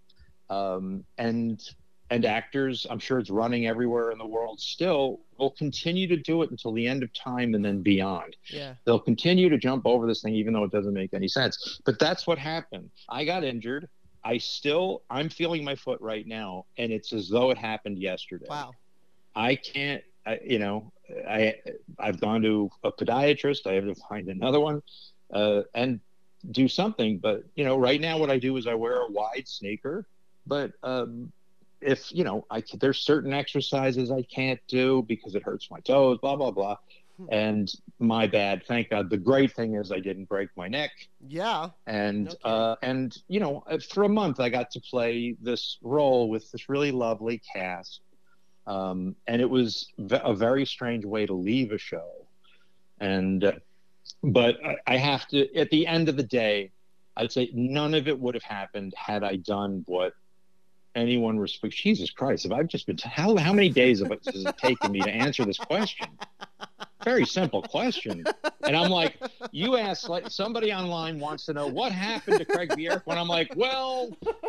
Um, and and actors, I'm sure it's running everywhere in the world still, will continue to do it until the end of time and then beyond. Yeah. They'll continue to jump over this thing, even though it doesn't make any sense. But that's what happened. I got injured. I still, I'm feeling my foot right now, and it's as though it happened yesterday. Wow. I can't, I, you know, I, I've gone to a podiatrist. I have to find another one uh, and do something. But, you know, right now what I do is I wear a wide sneaker. But um, if, you know, I there's certain exercises I can't do because it hurts my toes, blah, blah, blah. And my bad. Thank God. The great thing is I didn't break my neck. Yeah. And, Okay. uh, and, you know, for a month I got to play this role with this really lovely cast. Um, and it was v- a very strange way to leave a show. And, uh, but I, I have to, at the end of the day, I'd say none of it would have happened had I done what anyone respects. Jesus Christ, have I just been, t- how, how many days have it, has it taken me to answer this question? Very simple question. And I'm like, you ask, like somebody online wants to know what happened to Craig Bierko. And I'm like, well,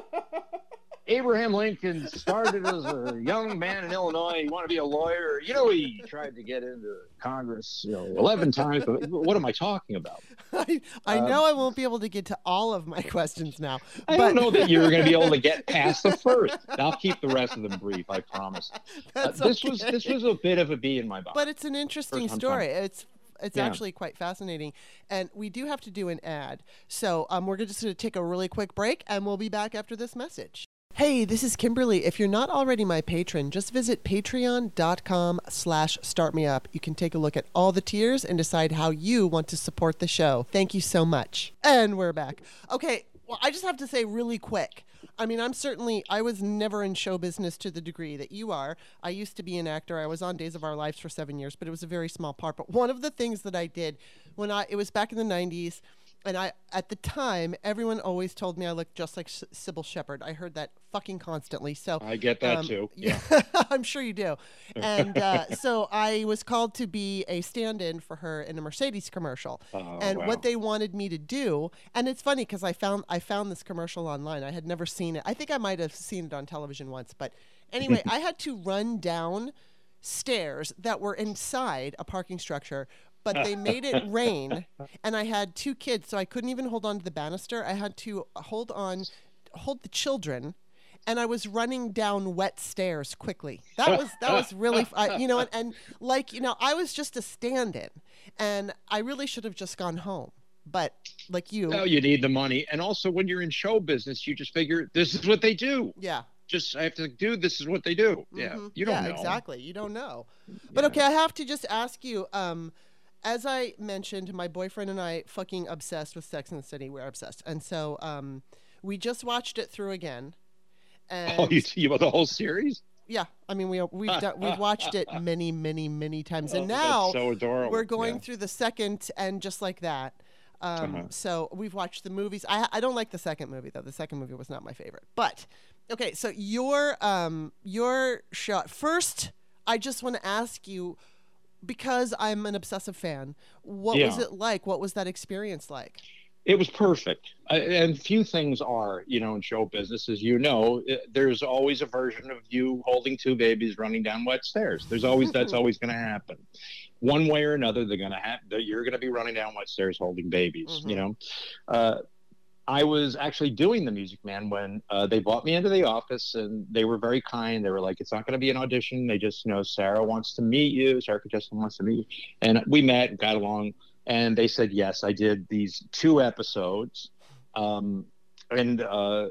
Abraham Lincoln started as a young man in Illinois. He wanted to be a lawyer. You know, he tried to get into Congress, you know, eleven times. But what am I talking about? I, I Um, know I won't be able to get to all of my questions now. I but... don't know that you're going to be able to get past the first. I'll keep the rest of them brief, I promise. That's uh, this okay. was this was a bit of a bee in my bonnet. But it's an interesting First story. time. It's it's Yeah. actually quite fascinating. And we do have to do an ad. So um, we're just going to take a really quick break, and we'll be back after this message. Hey, this is Kimberly. If you're not already my patron, just visit patreon.com slash startmeup. You can take a look at all the tiers and decide how you want to support the show. Thank you so much. And we're back. Okay, well, I just have to say really quick. I mean, I'm certainly, I was never in show business to the degree that you are. I used to be an actor. I was on Days of Our Lives for seven years, but it was a very small part. But one of the things that I did when I, it was back in the nineties, and I, at the time, everyone always told me I looked just like Sybil Shepherd. I heard that fucking constantly. So I get that um, too. Yeah, I'm sure you do. And uh, so I was called to be a stand-in for her in a Mercedes commercial. Oh, and wow. what they wanted me to do, and it's funny because I found I found this commercial online. I had never seen it. I think I might have seen it on television once, but anyway, I had to run down stairs that were inside a parking structure. But they made it rain, and I had two kids, so I couldn't even hold on to the banister. I had to hold on, hold the children, and I was running down wet stairs quickly. That was that was really, I, you know, and, and like you know, I was just a stand-in, and I really should have just gone home. But like you, well, you need the money, and also when you're in show business, you just figure this is what they do. yeah. Just I have to do. This is what they do. Mm-hmm. Yeah, you don't yeah, know exactly. You don't know. But Yeah. okay, I have to just ask you. Um, As I mentioned, my boyfriend and I fucking obsessed with Sex and the City. We're obsessed. And so um, we just watched it through again. And Oh, you you about the whole series? yeah, I mean, we, we've done, we've watched it many, many, many times. And Oh, now that's so adorable. we're going Yeah. through the second and just like that. Um, Uh-huh. So we've watched the movies. I, I don't like the second movie, though. The second movie was not my favorite. But, okay, so your, um, your shot. First, I just want to ask you, because I'm an obsessive fan, what was Yeah. it like? What was that experience like? It was perfect. I, and few things are, you know, in show business, as you know, it, there's always a version of you holding two babies running down wet stairs. There's always, that's always going to happen. One way or another, they're going to have, you're going to be running down wet stairs holding babies, Mhm. you know. Uh, I was actually doing The Music Man when uh, they brought me into the office, and they were very kind. They were like, it's not going to be an audition. They just, you know, Sarah wants to meet you. Sarah Kacheskin wants to meet you. And we met, got along, and they said, yes, I did these two episodes. Um, and uh,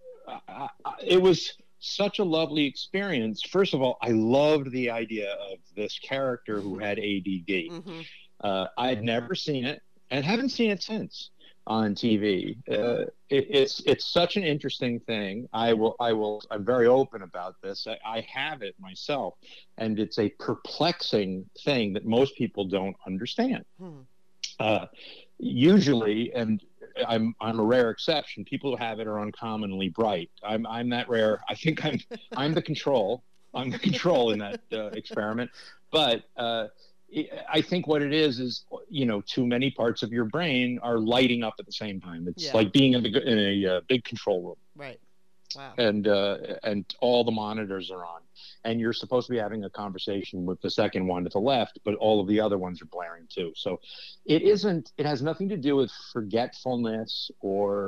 I, I, it was such a lovely experience. First of all, I loved the idea of this character who had A D D. Mm-hmm. Uh, I had never seen it and haven't seen it since on T V. Uh, it, it's it's such an interesting thing. I will I will I'm very open about this. I, I have it myself, and it's a perplexing thing that most people don't understand. Hmm. Uh, usually, and I'm I'm a rare exception. People who have it are uncommonly bright. I'm I'm that rare. I think I'm I'm the control. I'm the control in that uh, experiment. But uh, I think what it is is, you know, too many parts of your brain are lighting up at the same time. It's Yeah. like being in, the, in a uh, big control room, Right. Wow. and uh, and all the monitors are on, and you're supposed to be having a conversation with the second one to the left, but all of the other ones are blaring too. So it isn't. It has nothing to do with forgetfulness or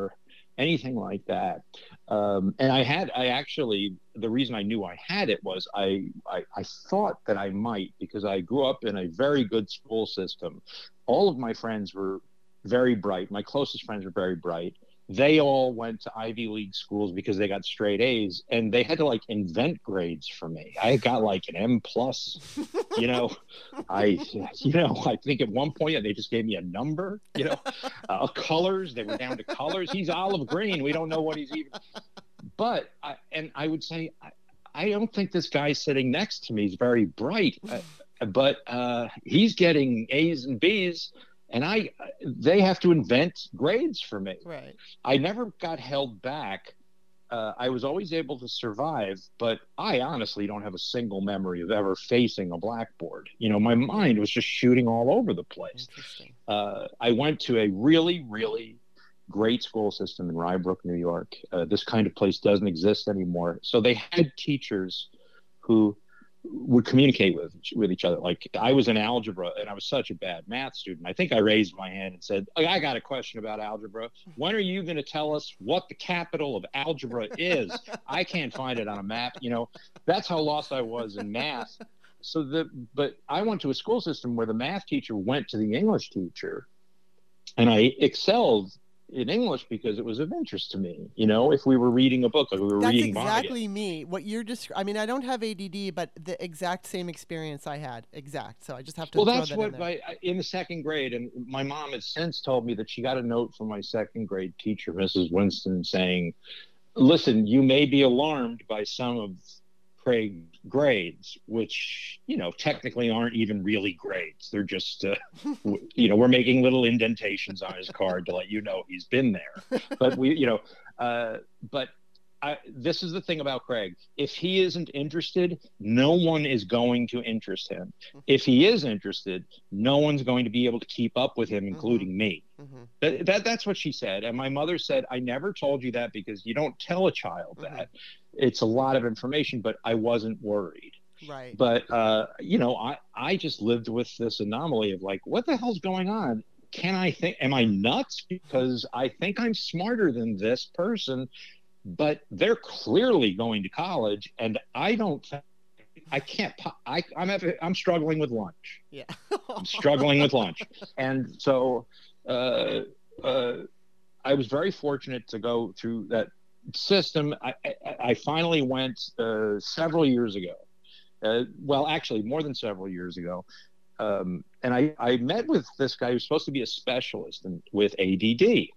anything like that. Um, and I had, I actually, the reason I knew I had it was I, I, I thought that I might, because I grew up in a very good school system. All of my friends were very bright. My closest friends were very bright. They all went to Ivy League schools because they got straight A's, and they had to like invent grades for me. I got like an M plus, you know, I, you know, I think at one point they just gave me a number, you know, uh, colors. They were down to colors. He's olive green. We don't know what he's even, but, I, and I would say, I, I don't think this guy sitting next to me is very bright, uh, but uh, he's getting A's and B's. And I, they have to invent grades for me. Right. I never got held back. Uh, I was always able to survive, but I honestly don't have a single memory of ever facing a blackboard. You know, my mind was just shooting all over the place. Uh, I went to a really, really great school system in Rye Brook, New York. Uh, this kind of place doesn't exist anymore. So they had teachers who would communicate with with each other. Like, I was in algebra and I was such a bad math student. I think I raised my hand and said, I got a question about algebra. When are you going to tell us what the capital of algebra is? I can't find it on a map. You know, that's how lost I was in math. So the, but I went to a school system where the math teacher went to the English teacher, and I excelled in English because it was of interest to me. You know, if we were reading a book, like we were That's reading exactly Vonnegut. me. What you're just, I mean, I don't have A D D, but the exact same experience I had. Exact. So I just have to Well, throw that's that what in there. my, in the second grade, and my mom has since told me that she got a note from my second grade teacher, Missus Winston, saying, listen, you may be alarmed by some of Craig's grades, which, you know, technically aren't even really grades. They're just, uh, w- you know, we're making little indentations on his card to let you know he's been there. But we, you know, uh, but I, this is the thing about Craig. If he isn't interested, no one is going to interest him. If he is interested, no one's going to be able to keep up with him, including Mm-hmm. me. Mm-hmm. That, that That's what she said. And my mother said, I never told you that because you don't tell a child Mm-hmm. that. It's a lot of information, but I wasn't worried. Right. But, uh, you know, I, I just lived with this anomaly of like, what the hell's going on? Can I think, am I nuts? Because I think I'm smarter than this person, but they're clearly going to college, and I don't think, I can't, I, I'm, having, I'm struggling with lunch. Yeah. I'm struggling with lunch. And so uh, uh, I was very fortunate to go through that system. I, I, I finally went uh, several years ago. Uh, well, actually, more than several years ago. Um, and I, I met with this guy who's supposed to be a specialist in, with A D D.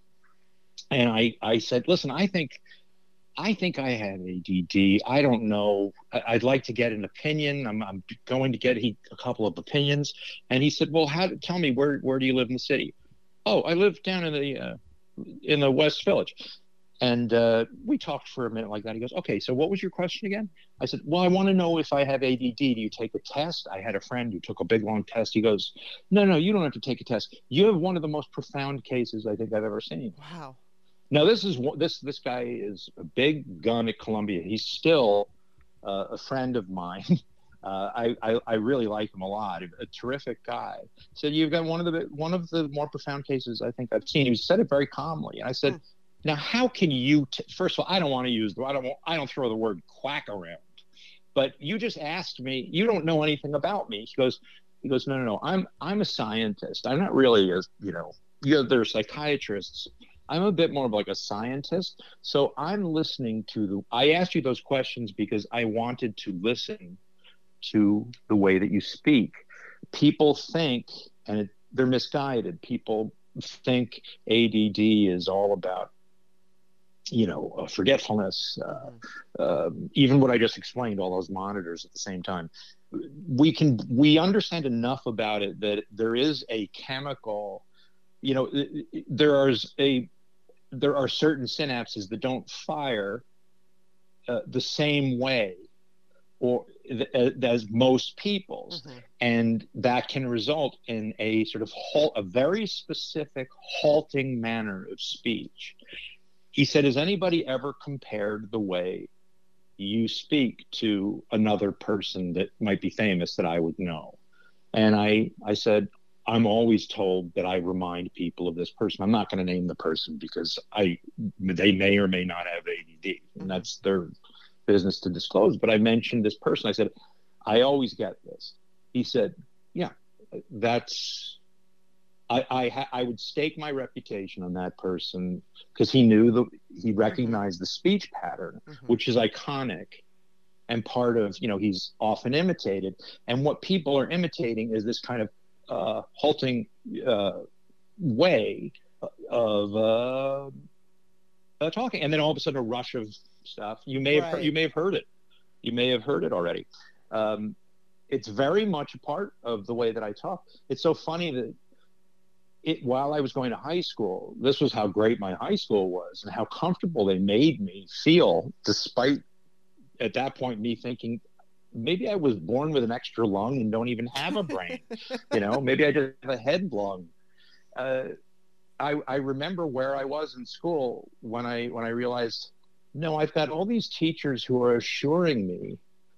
And I, I said, listen, I think I think I have A D D. I don't know. I, I'd like to get an opinion. I'm, I'm going to get he, a couple of opinions. And he said, well, how? Tell me, where where do you live in the city? Oh, I live down in the uh, in the West Village. And uh, we talked for a minute like that. He goes, okay, so what was your question again? I said, well, I want to know if I have A D D. Do you take a test? I had a friend who took a big, long test. He goes, no, no, you don't have to take a test. You have one of the most profound cases I think I've ever seen. Wow. Now, this is this this guy is a big gun at Columbia. He's still uh, a friend of mine. Uh, I, I I really like him a lot. A terrific guy. So you've got one of the one of the more profound cases I think I've seen. He said it very calmly, and I said, now how can you? T- First of all, I don't want to use I don't I don't throw the word quack around, but you just asked me. You don't know anything about me. He goes he goes no no no. I'm I'm a scientist. I'm not really a you know. You know, they're psychiatrists. I'm a bit more of like a scientist. So I'm listening to the, I asked you those questions because I wanted to listen to the way that you speak. People think, and it, they're misguided. People think A D D is all about, you know, uh, forgetfulness. Uh, uh, even what I just explained, all those monitors at the same time. We can, we understand enough about it that there is a chemical, you know, there is a, there are certain synapses that don't fire uh, the same way or th- as most people's. Mm-hmm. And that can result in a sort of halt, a very specific halting manner of speech. He said, has anybody ever compared the way you speak to another person that might be famous that I would know? And I, I said, I'm always told that I remind people of this person. I'm not going to name the person because I they may or may not have A D D, and that's their business to disclose. But I mentioned this person. I said, I always get this. He said, yeah, that's, I I, ha- I would stake my reputation on that person because he knew the, he recognized mm-hmm. the speech pattern, mm-hmm. which is iconic and part of, you know, he's often imitated. And what people are imitating is this kind of uh, halting uh, way of uh, uh, talking. And then all of a sudden a rush of stuff. You may have, right. heard, you may have heard it. You may have heard it already. Um, it's very much a part of the way that I talk. It's so funny that it, while I was going to high school, this was how great my high school was and how comfortable they made me feel, despite at that point me thinking maybe I was born with an extra lung and don't even have a brain. You know, maybe I just have a head lung. Uh, I, I remember where I was in school when I when I realized, no, I've got all these teachers who are assuring me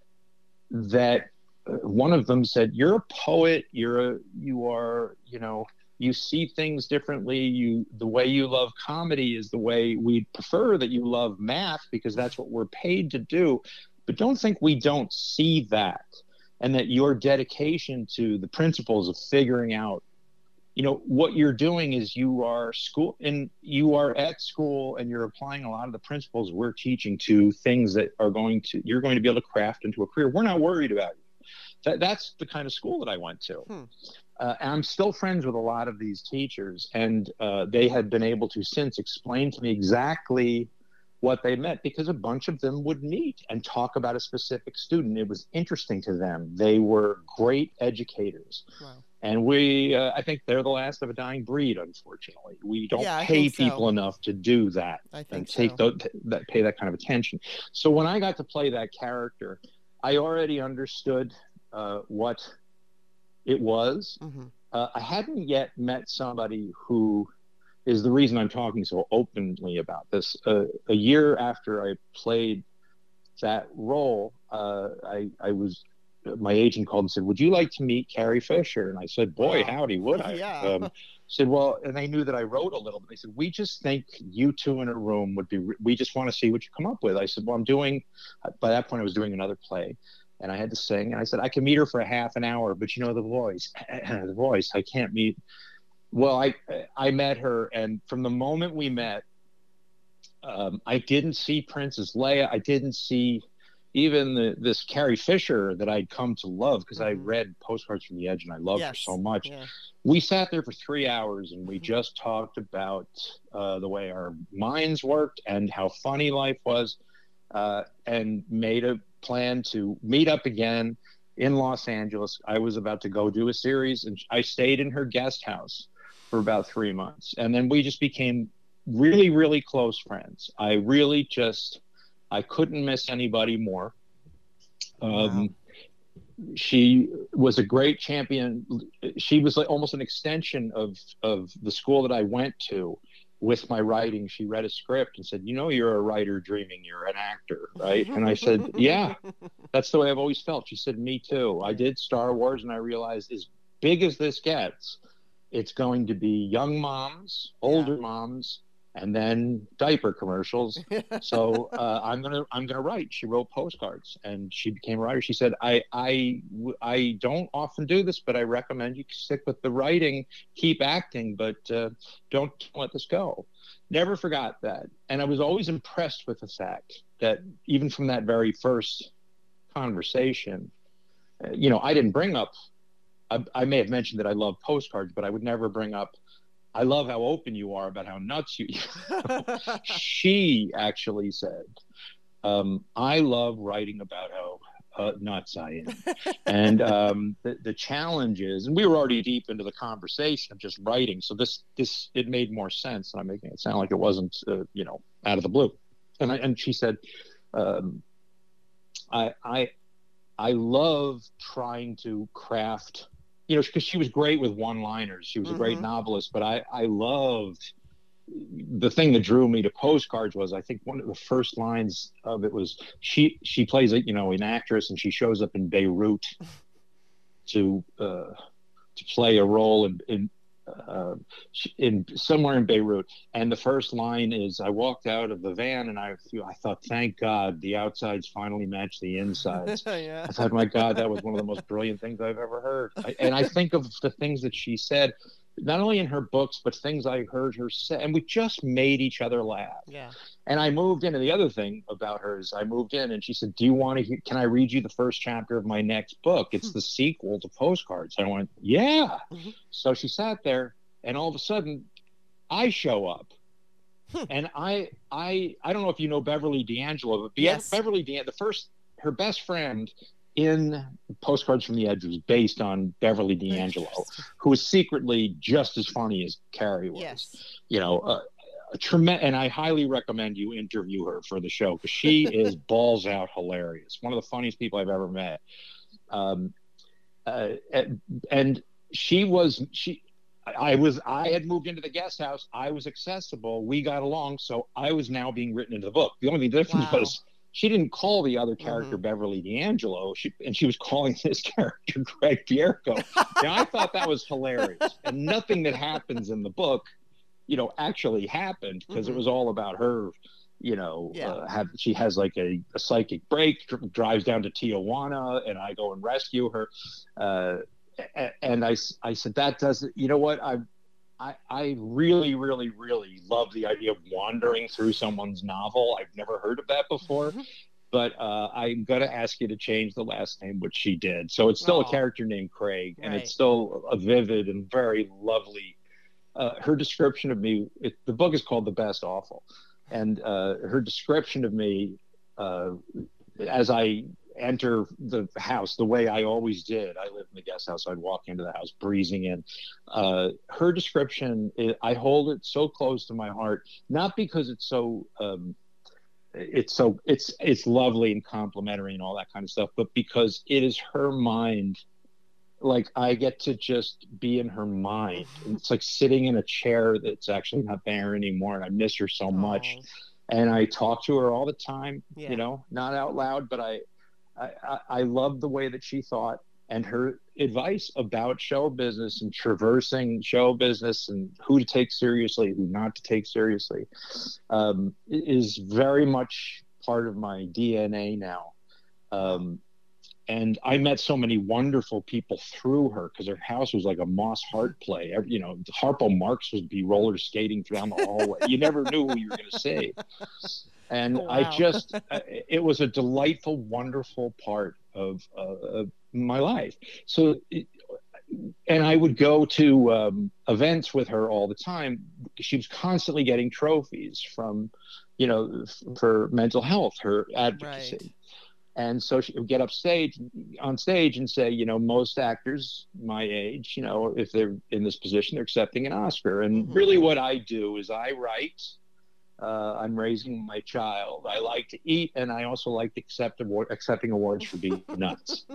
that uh, one of them said, you're a poet, you're a, you are, you know, you see things differently. You, the way you love comedy is the way we prefer that you love math because that's what we're paid to do. But don't think we don't see that, and that your dedication to the principles of figuring out, you know, what you're doing is you are school and you are at school and you're applying a lot of the principles we're teaching to things that are going to, you're going to be able to craft into a career. We're not worried about you. That, that's the kind of school that I went to. Hmm. Uh, and I'm still friends with a lot of these teachers, and uh, they had been able to since explain to me exactly what they meant, because a bunch of them would meet and talk about a specific student. It was interesting to them. They were great educators. Wow. And we, uh, I think they're the last of a dying breed, unfortunately. We don't yeah, pay people so. enough to do that and take so. the, that, pay that kind of attention. So when I got to play that character, I already understood uh, what it was. Mm-hmm. Uh, I hadn't yet met somebody who is the reason I'm talking so openly about this. Uh, a year after I played that role, uh, I, I was, my agent called and said, would you like to meet Carrie Fisher? And I said, boy, wow. howdy, would I? Yeah. Um, said, well, and they knew that I wrote a little bit. They said, we just think you two in a room would be, we just want to see what you come up with. I said, well, I'm doing, by that point I was doing another play. And I had to sing. And I said, I can meet her for a half an hour, but you know, the voice, the voice, I can't meet. Well, I I met her, and from the moment we met, um, I didn't see Princess Leia. I didn't see even the, this Carrie Fisher that I'd come to love because mm-hmm. I read Postcards from the Edge, and I loved yes. her so much. Yeah. We sat there for three hours, and we mm-hmm. just talked about uh, the way our minds worked and how funny life was, uh, and made a plan to meet up again in Los Angeles. I was about to go do a series, and I stayed in her guest house for about three months. And then we just became really, really close friends. I really just, I couldn't miss anybody more. Um, wow. She was a great champion. She was like almost an extension of, of the school that I went to with my writing. She read a script and said, you know, you're a writer dreaming you're an actor, right? And I said, yeah, that's the way I've always felt. She said, me too. I did Star Wars, and I realized as big as this gets, it's going to be young moms, older yeah. moms, and then diaper commercials. So uh, I'm gonna I'm gonna write. She wrote Postcards, and she became a writer. She said, I I I don't often do this, but I recommend you stick with the writing, keep acting, but uh, don't let this go. Never forgot that, and I was always impressed with the fact that even from that very first conversation, uh, you know, I didn't bring up. I, I may have mentioned that I love Postcards, but I would never bring up, I love how open you are about how nuts you She actually said, um, I love writing about how uh, nuts I am. And um, the, the challenge is, and we were already deep into the conversation of just writing, so this, this it made more sense, and I'm making it sound like it wasn't, uh, you know, out of the blue. And, I, and she said, um, I, I, I love trying to craft, you know, because she was great with one-liners. She was mm-hmm. a great novelist, but I, I loved, the thing that drew me to Postcards was, I think one of the first lines of it was, she she plays, a, you know, an actress, and she shows up in Beirut to uh, to play a role in in, uh, in somewhere in Beirut. And the first line is, I walked out of the van and I feel, I thought, thank God the outsides finally match the insides. Yeah. I thought, my God, that was one of the most brilliant things I've ever heard. I, and I think of the things that she said, not only in her books, but things I heard her say. And we just made each other laugh. Yeah. And I moved in. And the other thing about her is I moved in and she said, do you want to hear, can I read you the first chapter of my next book? It's the sequel to Postcards. I went, yeah. Mm-hmm. So she sat there and all of a sudden I show up. And I, I, I don't know if you know Beverly D'Angelo, but Be- yes. Beverly D'Angelo, the first, her best friend in Postcards from the Edge was based on Beverly D'Angelo, who was secretly just as funny as Carrie was. Yes. You know, uh, a tremendous, and I highly recommend you interview her for the show because she is balls out hilarious. One of the funniest people I've ever met. Um, uh, and, and she was she. I was I had moved into the guest house. I was accessible. We got along, so I was now being written into the book. The only difference wow. was she didn't call the other character mm-hmm. Beverly D'Angelo, she, and she was calling this character Craig Bierko. Now, I thought that was hilarious. And nothing that happens in the book, you know, actually happened because mm-hmm. it was all about her, you know, yeah. uh, have, she has like a, a psychic break, dr- drives down to Tijuana, and I go and rescue her. Uh, and I, I said, that doesn't, you know what, I I, I really, really, really love the idea of wandering through someone's novel. I've never heard of that before, mm-hmm. but uh, I'm going to ask you to change the last name, which she did. So it's still oh. a character named Craig, and right. it's still a vivid and very lovely. Uh, her description of me, it, the book is called The Best Awful, and uh, her description of me uh, as I enter the house the way I always did. I lived in the guest house. I'd walk into the house breezing in. Uh, her description, it, I hold it so close to my heart, not because it's so, um, it's so, it's, it's lovely and complimentary and all that kind of stuff, but because it is her mind. Like I get to just be in her mind. And it's like sitting in a chair that's actually not there anymore. And I miss her so much. Aww. And I talk to her all the time, yeah. you know, not out loud, but I, I, I love the way that she thought, and her advice about show business and traversing show business and who to take seriously, who not to take seriously, um, is very much part of my D N A now. Um, and I met so many wonderful people through her because her house was like a Moss Hart play. Every, you know, Harpo Marx would be roller skating down the hallway. You never knew who you were going to see. And wow. I just, it was a delightful, wonderful part of, uh, of my life. So, it, and I would go to um, events with her all the time. She was constantly getting trophies from, you know, f- for mental health, her advocacy. Right. And so she would get up stage, on stage and say, you know, most actors my age, you know, if they're in this position, they're accepting an Oscar. And mm-hmm. really what I do is I write. Uh, I'm raising my child. I like to eat, and I also like to accept award, accepting awards for being nuts.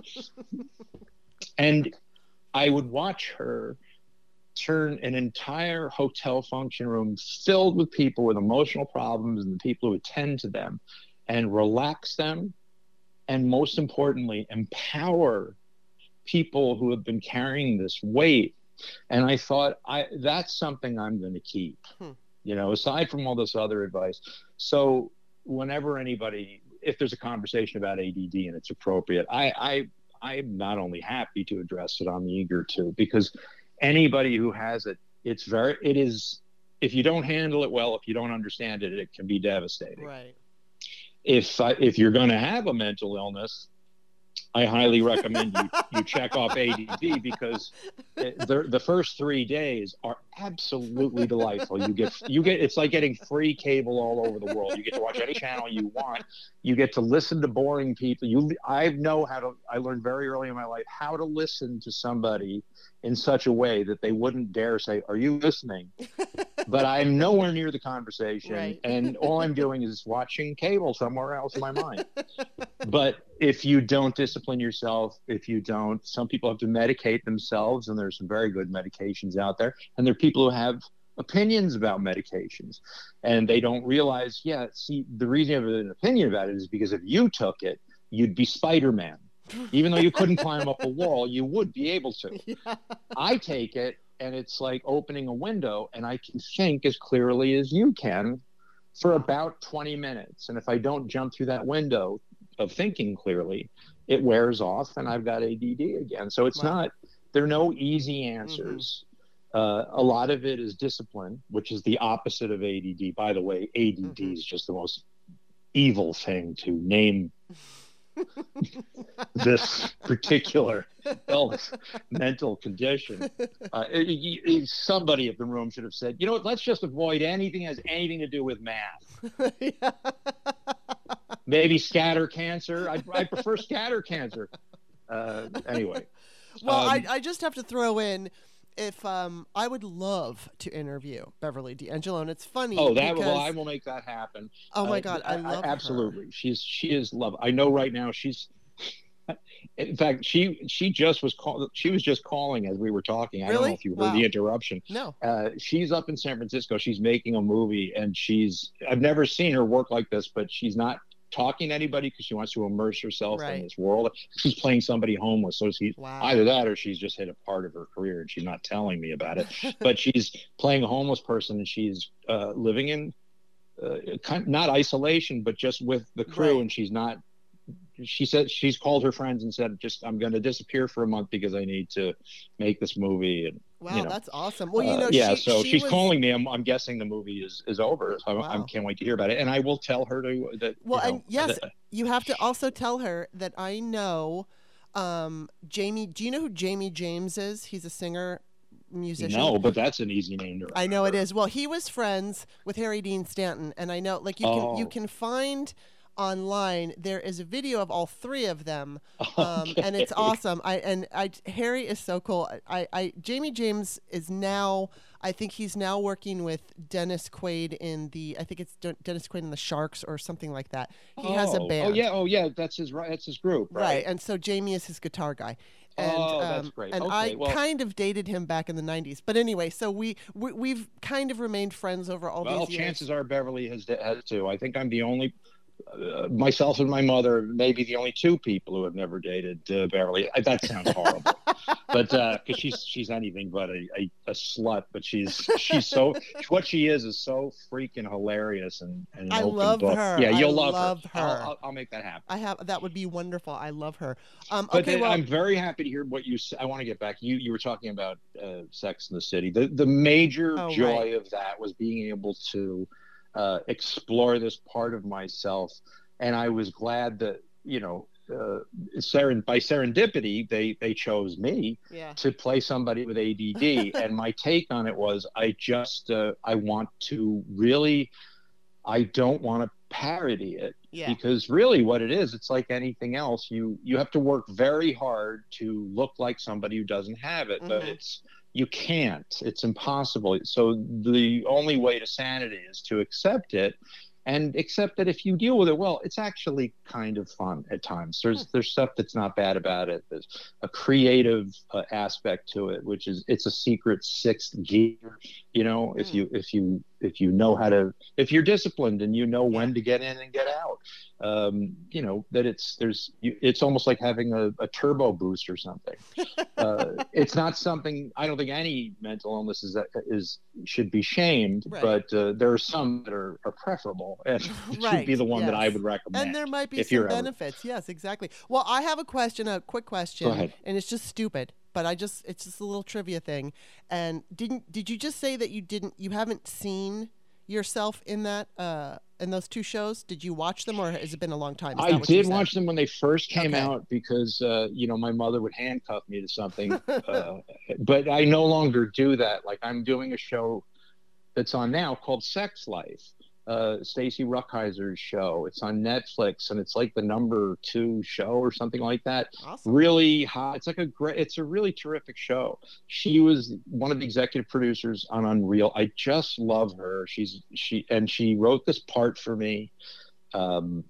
And I would watch her turn an entire hotel function room filled with people with emotional problems and the people who attend to them, and relax them, and most importantly, empower people who have been carrying this weight. And I thought, I that's something I'm going to keep. Hmm. You know, aside from all this other advice. So whenever anybody, if there's a conversation about A D D and it's appropriate, I, I, I'm not only happy to address it, I'm eager to, because anybody who has it, it's very, it is, if you don't handle it well, if you don't understand it, it can be devastating. Right. If, uh, if you're going to have a mental illness, I highly recommend you, you check off A D D because the, the first three days are absolutely delightful. You get, you get, it's like getting free cable all over the world. You get to watch any channel you want. You get to listen to boring people. You, I know how to, I learned very early in my life how to listen to somebody in such a way that they wouldn't dare say, are you listening? But I'm nowhere near the conversation. Right. And all I'm doing is watching cable somewhere else in my mind. But if you don't discipline yourself, if you don't, some people have to medicate themselves, and there's some very good medications out there. And there are people who have opinions about medications, and they don't realize, yeah, see, the reason you have an opinion about it is because if you took it, you'd be Spider-Man. Even though you couldn't climb up a wall, you would be able to. Yeah. I take it, and it's like opening a window, and I can think as clearly as you can for about twenty minutes. And if I don't jump through that window of thinking clearly, it wears off, and I've got A D D again. So it's wow. not, there are no easy answers. Mm-hmm. Uh, a lot of it is discipline, which is the opposite of A D D. By the way, A D D mm-hmm. is just the most evil thing to name this particular illness, mental condition. Uh, it, it, somebody in the room should have said, you know what, let's just avoid anything that has anything to do with math. Yeah. Maybe scatter cancer. I, I prefer scatter cancer. Uh, anyway. Well, um, I, I just have to throw in, if um, I would love to interview Beverly D'Angelo, and it's funny. Oh, that because... well, I will make that happen. Oh my uh, God, I, I love I, absolutely. her. She's she is love. I know right now she's. In fact, she she just was call, She was just calling as we were talking. I really? don't know if you heard wow. the interruption. No. Uh, she's up in San Francisco. She's making a movie, and she's. I've never seen her work like this, but she's not talking to anybody because she wants to immerse herself right. in this world. She's playing somebody homeless, so she's wow. either that or she's just hit a part of her career and she's not telling me about it. But she's playing a homeless person, and she's uh, living in uh, kind not isolation, but just with the crew, right. and she's not. She said she's called her friends and said, "Just I'm going to disappear for a month because I need to make this movie." And wow, you know, that's awesome. Well, you know, uh, yeah. she, so she she's was... calling me. I'm, I'm guessing the movie is, is over. So wow. I, I can't wait to hear about it, and I will tell her to that. Well, you know, and yes, that, you have to also tell her that I know um, Jamie. Do you know who Jamie James is? He's a singer. Musician. No, but that's an easy name to remember. I know it is. Well, he was friends with Harry Dean Stanton, and I know, like you can oh. you can find online there is a video of all three of them, um, okay. and it's awesome. I and I Harry is so cool. I, I Jamie James is now. I think he's now working with Dennis Quaid in the. I think it's De- Dennis Quaid in the Sharks or something like that. He oh. has a band. Oh yeah, oh yeah, that's his right. That's his group, right? Right, and so Jamie is his guitar guy. And, oh, um, that's great. And okay, I well, kind of dated him back in the nineties. But anyway, so we, we we've kind of remained friends over all well, these years. chances are Beverly has has too. I think I'm the only. Uh, myself and my mother, maybe the only two people who have never dated uh, Beverly. That sounds horrible, but because uh, she's she's anything but a, a, a slut. But she's she's so what she is is so freaking hilarious and, and an I open love book. her. Yeah, you'll I love, love her. her. I'll, I'll, I'll make that happen. I have that would be wonderful. I love her. Um, but okay, then, well, I'm very happy to hear what you. I want to get back. You you were talking about uh, Sex in the City. The the major oh, joy right. of that was being able to uh, explore this part of myself. And I was glad that, you know, uh, seren- by serendipity, they, they chose me yeah. to play somebody with A D D. And my take on it was, I just, uh, I want to really, I don't want to parody it. Yeah. Because really what it is, it's like anything else. You, you have to work very hard to look like somebody who doesn't have it, mm-hmm. but it's, you can't, it's impossible. So the only way to sanity is to accept it. And accept that if you deal with it well, it's actually kind of fun at times. There's there's stuff that's not bad about it. There's a creative uh, aspect to it, which is it's a secret sixth gear. You know, if you if you if you know how to, if you're disciplined and you know when to get in and get out, um, you know that it's there's it's almost like having a, a turbo boost or something. uh, it's not something I don't think any mental illness is that is should be shamed, right. but uh, there are some that are, are preferable, and it right. should be the one yes. that I would recommend. And there might be if some you're benefits. Ever... Yes, exactly. Well, I have a question, a quick question, Go ahead. And it's just stupid. But I just, it's just a little trivia thing. And didn't, did you just say that you didn't, you haven't seen yourself in that, uh, in those two shows? Did you watch them or has it been a long time? I did watch them when they first came okay. out because, uh, you know, my mother would handcuff me to something. uh, but I no longer do that. Like I'm doing a show that's on now called Sex Life. Uh, Stacey Ruckheiser's show. It's on Netflix, and it's like the number two show or something like that. Awesome. Really hot. It's like a great. It's a really terrific show. She was one of the executive producers on Unreal. I just love her. She's she and she wrote this part for me. Um,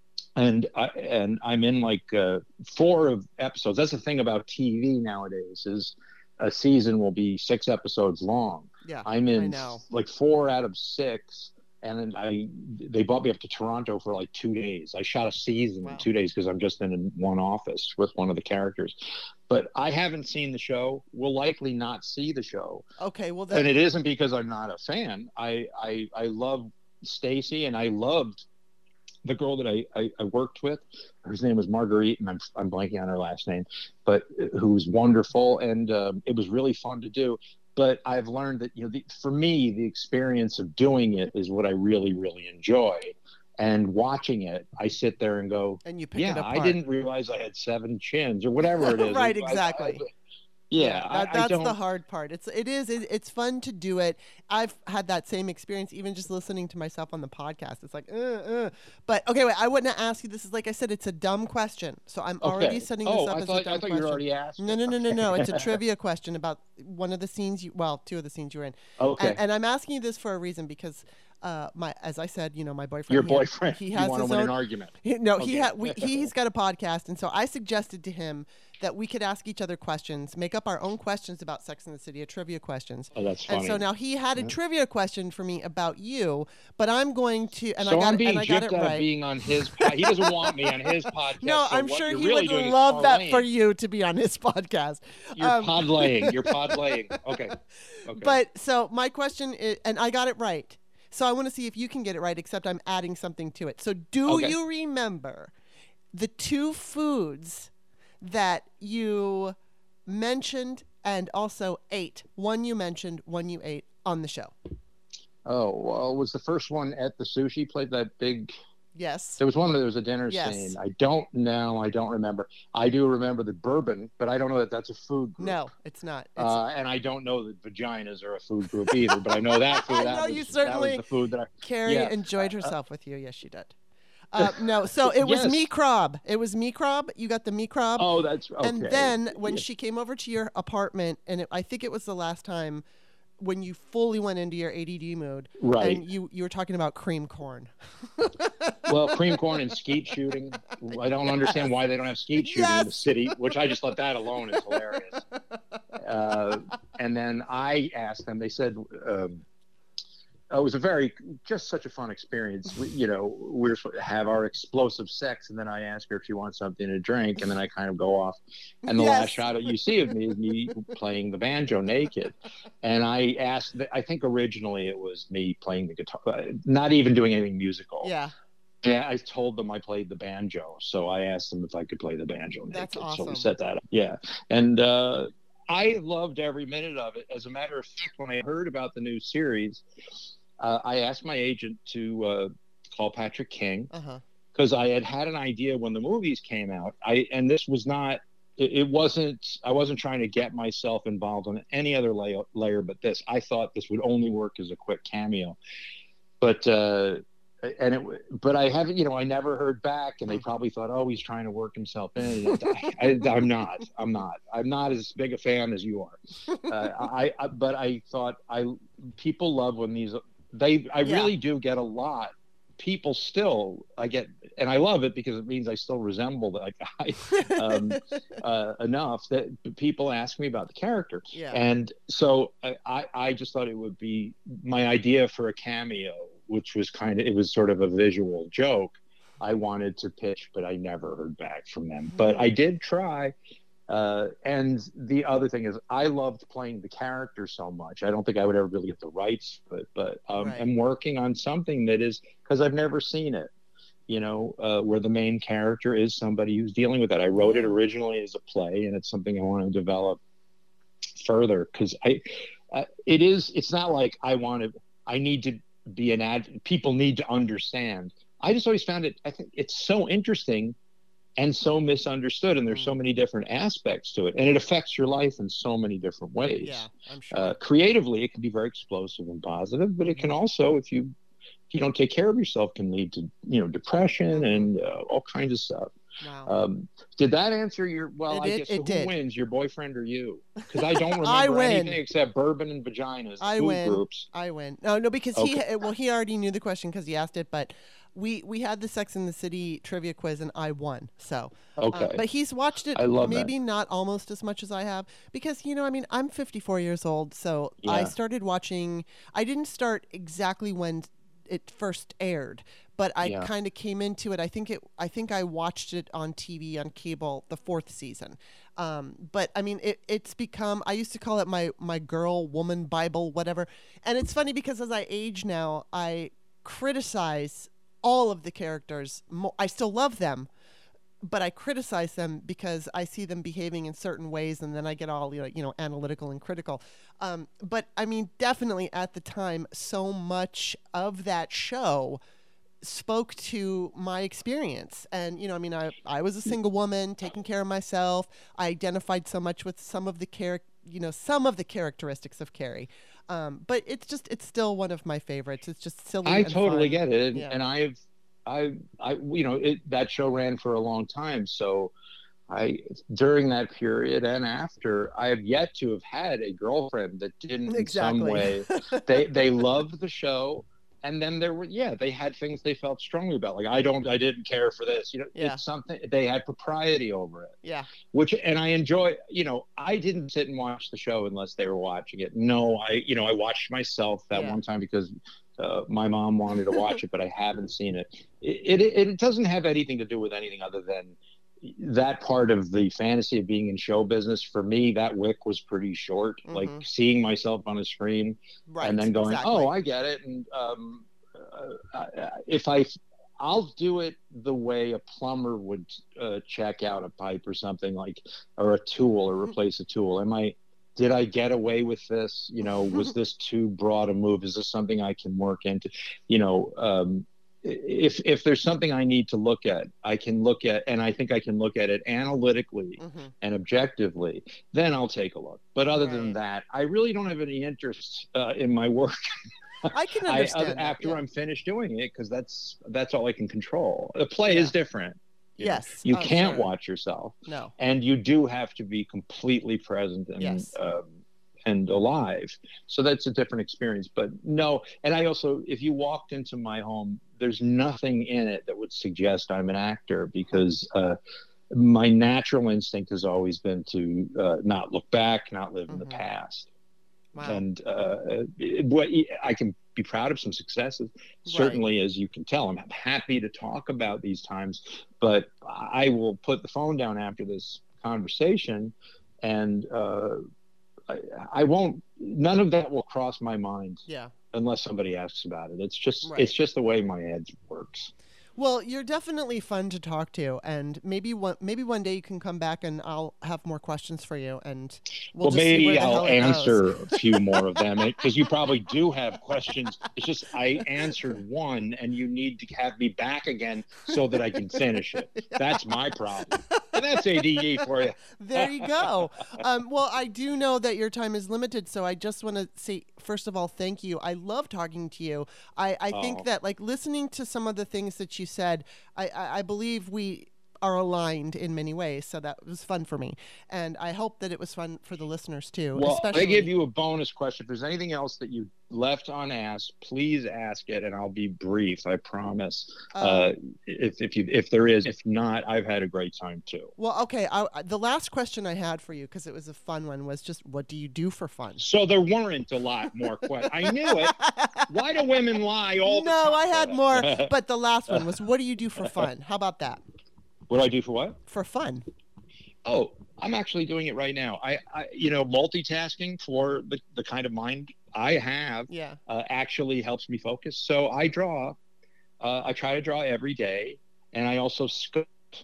and I and I'm in like uh, four of episodes. That's the thing about T V nowadays is a season will be six episodes long. Yeah, I'm in I know. like four out of six. and then I they brought me up to Toronto for like two days. I shot a season Wow. in two days because I'm just in one office with one of the characters. But I haven't seen the show. Will likely not see the show. Okay, well, that, And it isn't because I'm not a fan. I I, I love Stacey, and I loved the girl that I, I, I worked with. Her name was Marguerite, and I'm I'm blanking on her last name, but who was wonderful, and um, it was really fun to do. But I've learned that, you know, the, for me, the experience of doing it is what I really, really enjoy. And watching it, I sit there and go, and you pick yeah, it apart. I didn't realize I had seven chins or whatever it is. Right, I- exactly. I- I- yeah, that, I, I that's don't. the hard part. It's it is it, it's fun to do it. I've had that same experience, even just listening to myself on the podcast. It's like, uh, uh. But okay, wait. I wouldn't ask you. This is, like I said, it's a dumb question. So I'm already Okay. setting this Oh, up I as thought a dumb I thought question. you were already asked. No, no, no, no, no. It's a trivia question about one of the scenes you, well, two of the scenes you were in. Okay. And, and I'm asking you this for a reason because, uh, my, as I said, you know, my boyfriend. Your he- boyfriend. He you has want to his win own. an argument. He, no, he Okay. had. We, he's got a podcast, and so I suggested to him that we could ask each other questions, make up our own questions about Sex and the City, a trivia questions. Oh, that's funny. And so now he had a Yeah. trivia question for me about you, but I'm going to, and so I got I'm it, being and I got gypped it out of right. being on his. Po- he doesn't want me on his podcast. No, so I'm what sure you're he really would doing is love that parlaying. for you to be on his podcast. You're Um, pod laying. You're pod laying. Okay. Okay. But so my question is, and I got it right. So I want to see if you can get it right, except I'm adding something to it. So do Okay. you remember the two foods that you mentioned and also ate? One you mentioned, one you ate on the show. oh well, was the first one at the sushi place that big? Yes. There was one where there was a dinner Yes. scene. I don't know. I don't remember. I do remember the bourbon, but I don't know that that's a food group. No, it's not. It's, Uh, and I don't know that vaginas are a food group either, but I know that food. I That know was, you that certainly- was the food that I. Carrie yeah. enjoyed herself with you. Yes, she did. Uh, no, so it was Yes. me crab. It was me crab. You got the me crab. Oh, that's okay. And then when Yeah. she came over to your apartment, and it, I think it was the last time when you fully went into your A D D mood, Right. and you, you were talking about cream corn. Well, cream corn and skeet shooting. I don't understand why they don't have skeet shooting in the Yes. city, which I just thought that alone is hilarious. Uh, and then I asked them. They said um, it was a very just such a fun experience. We, you know, we we're supposed to have our explosive sex, and then I ask her if she wants something to drink, and then I kind of go off. And the Yes. last shot that you see of me is me playing the banjo naked. And I asked. I think originally it was me playing the guitar, not even doing anything musical. Yeah. Yeah, I told them I played the banjo, so I asked them if I could play the banjo naked. That's So awesome. we set that up. Yeah, and uh, I loved every minute of it. As a matter of fact, when I heard about the new series, uh, I asked my agent to uh, call Patrick King Uh-huh. because I had had an idea when the movies came out. I and this was not. It, it wasn't. I wasn't trying to get myself involved on any other layer, layer but this. I thought this would only work as a quick cameo, but. Uh, And it, but I haven't, you know, I never heard back, and they probably thought, oh, he's trying to work himself in. I, I, I'm not, I'm not, I'm not as big a fan as you are. Uh, I, I, but I thought, I, people love when these, they, I Yeah. really do get a lot. People still, I get, and I love it because it means I still resemble that guy um, uh, enough that people ask me about the character. Yeah. And so I, I, I just thought it would be my idea for a cameo, which was kind of, it was sort of a visual joke I wanted to pitch, but I never heard back from them. But I did try. Uh, and the other thing is I loved playing the character so much. I don't think I would ever really get the rights, but, but um, Right. I'm working on something that is, because I've never seen it, you know, uh, where the main character is somebody who's dealing with that. I wrote it originally as a play, and it's something I want to develop further because I, uh, it is, it's not like I want to, I need to be an ad, people need to understand. I just always found it, I think it's so interesting and so misunderstood, and there's so many different aspects to it, and it affects your life in so many different ways. Yeah, I'm sure. Uh, creatively, it can be very explosive and positive, but it can also, if you if you don't take care of yourself, can lead to you know depression and uh, all kinds of stuff. Wow. Um, did that answer your? Well, It I did- guess it so. did. Who wins, your boyfriend or you? Because I don't remember I win. anything except bourbon and vaginas. I food win. groups. I win. No, no, because Okay. he well he already knew the question because he asked it, but we we had the Sex and the City trivia quiz and I won. So Okay. uh, but he's watched it I love that. maybe not almost as much as I have because you know I mean I'm fifty-four years old, so I Yeah. started watching. I didn't start exactly when it first aired. But I Yeah. kind of came into it. I think it. I think I watched it on T V on cable the fourth season. Um, but I mean, it, it's become. I used to call it my my girl woman Bible, whatever. And it's funny because as I age now, I criticize all of the characters. Mo- I still love them, but I criticize them because I see them behaving in certain ways, and then I get all you know, you know analytical and critical. Um, but I mean, definitely at the time, so much of that show spoke to my experience. And, you know, I mean, I, I was a single woman taking care of myself. I identified so much with some of the char- you know, some of the characteristics of Carrie. Um, but it's just, it's still one of my favorites. It's just silly. I and totally fun. get it. And, Yeah. and I've, I, I, you know, it, that show ran for a long time. So I, during that period and after, I have yet to have had a girlfriend that didn't in some Exactly. way, they, they loved the show. And then there were, yeah, they had things they felt strongly about. Like, I don't, I didn't care for this. You know, Yeah. it's something, they had propriety over it. Yeah. Which, and I enjoy, you know, I didn't sit and watch the show unless they were watching it. No, I, you know, I watched myself that Yeah. one time because uh, my mom wanted to watch it, but I haven't seen it. It, it. it doesn't have anything to do with anything other than that part of the fantasy of being in show business. For me, that wick was pretty short, Mhm. like seeing myself on a screen Right. and then going, exactly. oh, I get it. And um, uh, if I, I'll do it the way a plumber would uh, check out a pipe or something, like, or a tool, or replace a tool. Am I, did I get away with this? You know, was this too broad a move? Is this something I can work into? You know, um, if if there's something I need to look at, I can look at, and I think I can look at it analytically Mm-hmm. and objectively, then I'll take a look. But other than Right. that, I really don't have any interest uh, in my work. I can I, understand uh, that, after yeah. I'm finished doing it, because that's that's all I can control. The play Yeah. is different. You know, Yes. you oh, can't sure. watch yourself, No. and you do have to be completely present and Yes. um, and alive. So that's a different experience. But no, and I also, if you walked into my home, there's nothing in it that would suggest I'm an actor, because uh, my natural instinct has always been to uh, not look back, not live in the Mhm. past. Wow. And uh, it- what I can be proud of some successes, certainly, as you can tell. I'm happy to talk about these times, but I will put the phone down after this conversation, and uh, I, I won't. None of that will cross my mind Yeah. unless somebody asks about it. It's just Right. it's just the way my head works. Well, you're definitely fun to talk to, and maybe one maybe one day you can come back and I'll have more questions for you, and we'll, Well, just see where maybe the hell I'll it goes. answer a few more of them, because you probably do have questions. It's just I answered one, and you need to have me back again so that I can finish it. That's my problem. And that's A D E for you. There you go. Um, well, I do know that your time is limited, so I just want to say, first of all, thank you. I love talking to you. I, I Oh. think that, like, listening to some of the things that you said, I, I, I believe we are aligned in many ways, so that was fun for me. And I hope that it was fun for the listeners, too. Well, especially... I give you a bonus question. If there's anything else that you left unasked, please ask it, and I'll be brief. I promise. Um, uh, if if you if there is, if not, I've had a great time too. Well, okay. I, the last question I had for you, because it was a fun one, was just, what do you do for fun? So there weren't a lot more questions. I knew it. Why do women lie all the No, time? I had more, but the last one was, what do you do for fun? How about that? What do I do for what? For fun. Oh, I'm actually doing it right now. I, I you know, multitasking for the, the kind of mind I have Yeah. uh, actually helps me focus. So I draw. Uh, I try to draw every day, and I also sculpt.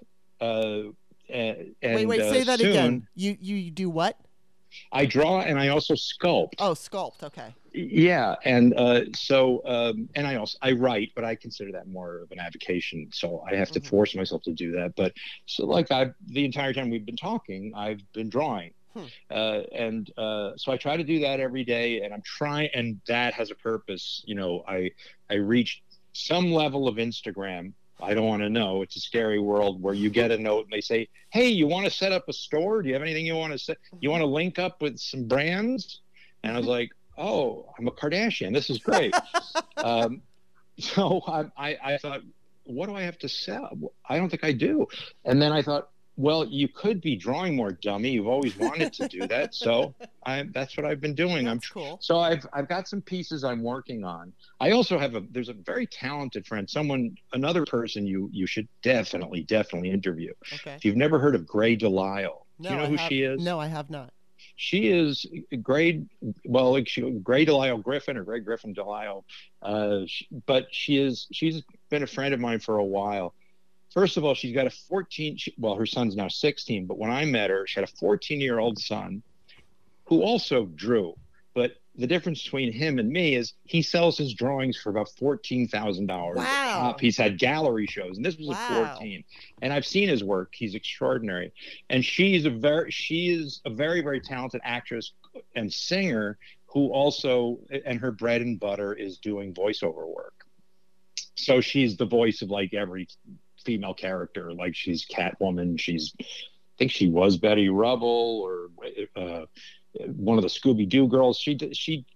Uh, and, Wait, wait, uh, say that soon, again. You you do what? I draw, and I also sculpt. Oh, sculpt. Okay. Yeah, and uh, so um, and I also I write, but I consider that more of an avocation. So I have to Mhm. force myself to do that. But so like I the entire time we've been talking, I've been drawing, Hmm. uh, and uh, so I try to do that every day, and I'm trying, and that has a purpose. You know, I I reached some level of Instagram. I don't want to know. It's a scary world where you get a note and they say, "Hey, you want to set up a store? Do you have anything you want to set? You want to link up with some brands?" And I was like, "Oh, I'm a Kardashian. This is great." um, so I, I, I thought, what do I have to sell? I don't think I do. And then I thought, Well, you could be drawing more, dummy. You've always wanted to do that, so I, that's what I've been doing. That's I'm cool. So I've I've got some pieces I'm working on. I also have a there's a very talented friend, someone another person you you should definitely definitely interview. Okay. If you've never heard of Gray Delisle, No, do you know I who have, she is? No, I have not. She is Gray, well, like she, Gray Delisle Griffin or Gray Griffin Delisle, uh, she, but she is she's been a friend of mine for a while. First of all, she's got a fourteen, she, well, her son's now sixteen, but when I met her, she had a fourteen-year-old son who also drew. But the difference between him and me is he sells his drawings for about fourteen thousand dollars Wow. a pop. He's had gallery shows, and this was Wow. at fourteen. And I've seen his work. He's extraordinary. And she's a very, she is a very, very talented actress and singer who also, and her bread and butter is doing voiceover work. So she's the voice of like every female character, like she's Catwoman, she's I think she was Betty Rubble or uh, one of the Scooby-Doo girls. She she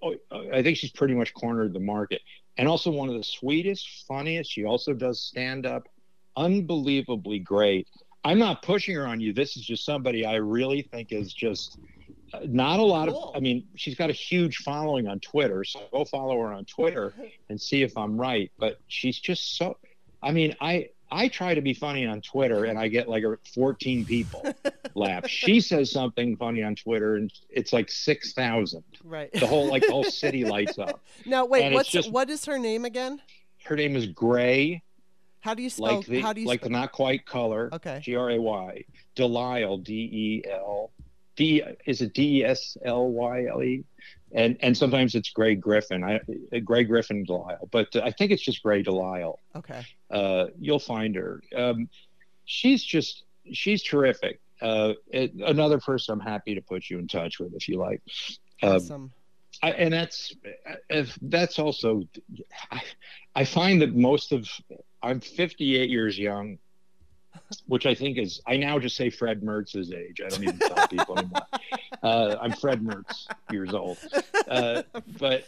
I think she's pretty much cornered the market, and also one of the sweetest, funniest. She also does stand-up, unbelievably great. I'm not pushing her on you. This is just somebody I really think is just not a lot Cool. of, I mean, she's got a huge following on Twitter, so go follow her on Twitter and see if I'm right. But she's just so, I mean, I I try to be funny on Twitter and I get like fourteen people laugh. She says something funny on Twitter and it's like six thousand. Right. The whole, like the whole city lights up. Now, wait, And it's what's just- what is her name again? Her name is Gray, How do you spell? like the, how do you like the spell? not quite color. Okay. G R A Y. Delisle, D E L. D, is it D E S L Y L E? And and sometimes it's Gray Griffin. I Gray Griffin Delisle, but I think it's just Gray Delisle. Okay. Uh, you'll find her. Um, she's just she's terrific. Uh, it, another person I'm happy to put you in touch with if you like. Um, Awesome. I, and that's if that's also. I, I find that most of I'm fifty-eight years young, which I think is, I now just say Fred Mertz's age. I don't even tell people anymore. Uh, I'm Fred Mertz years old. Uh, but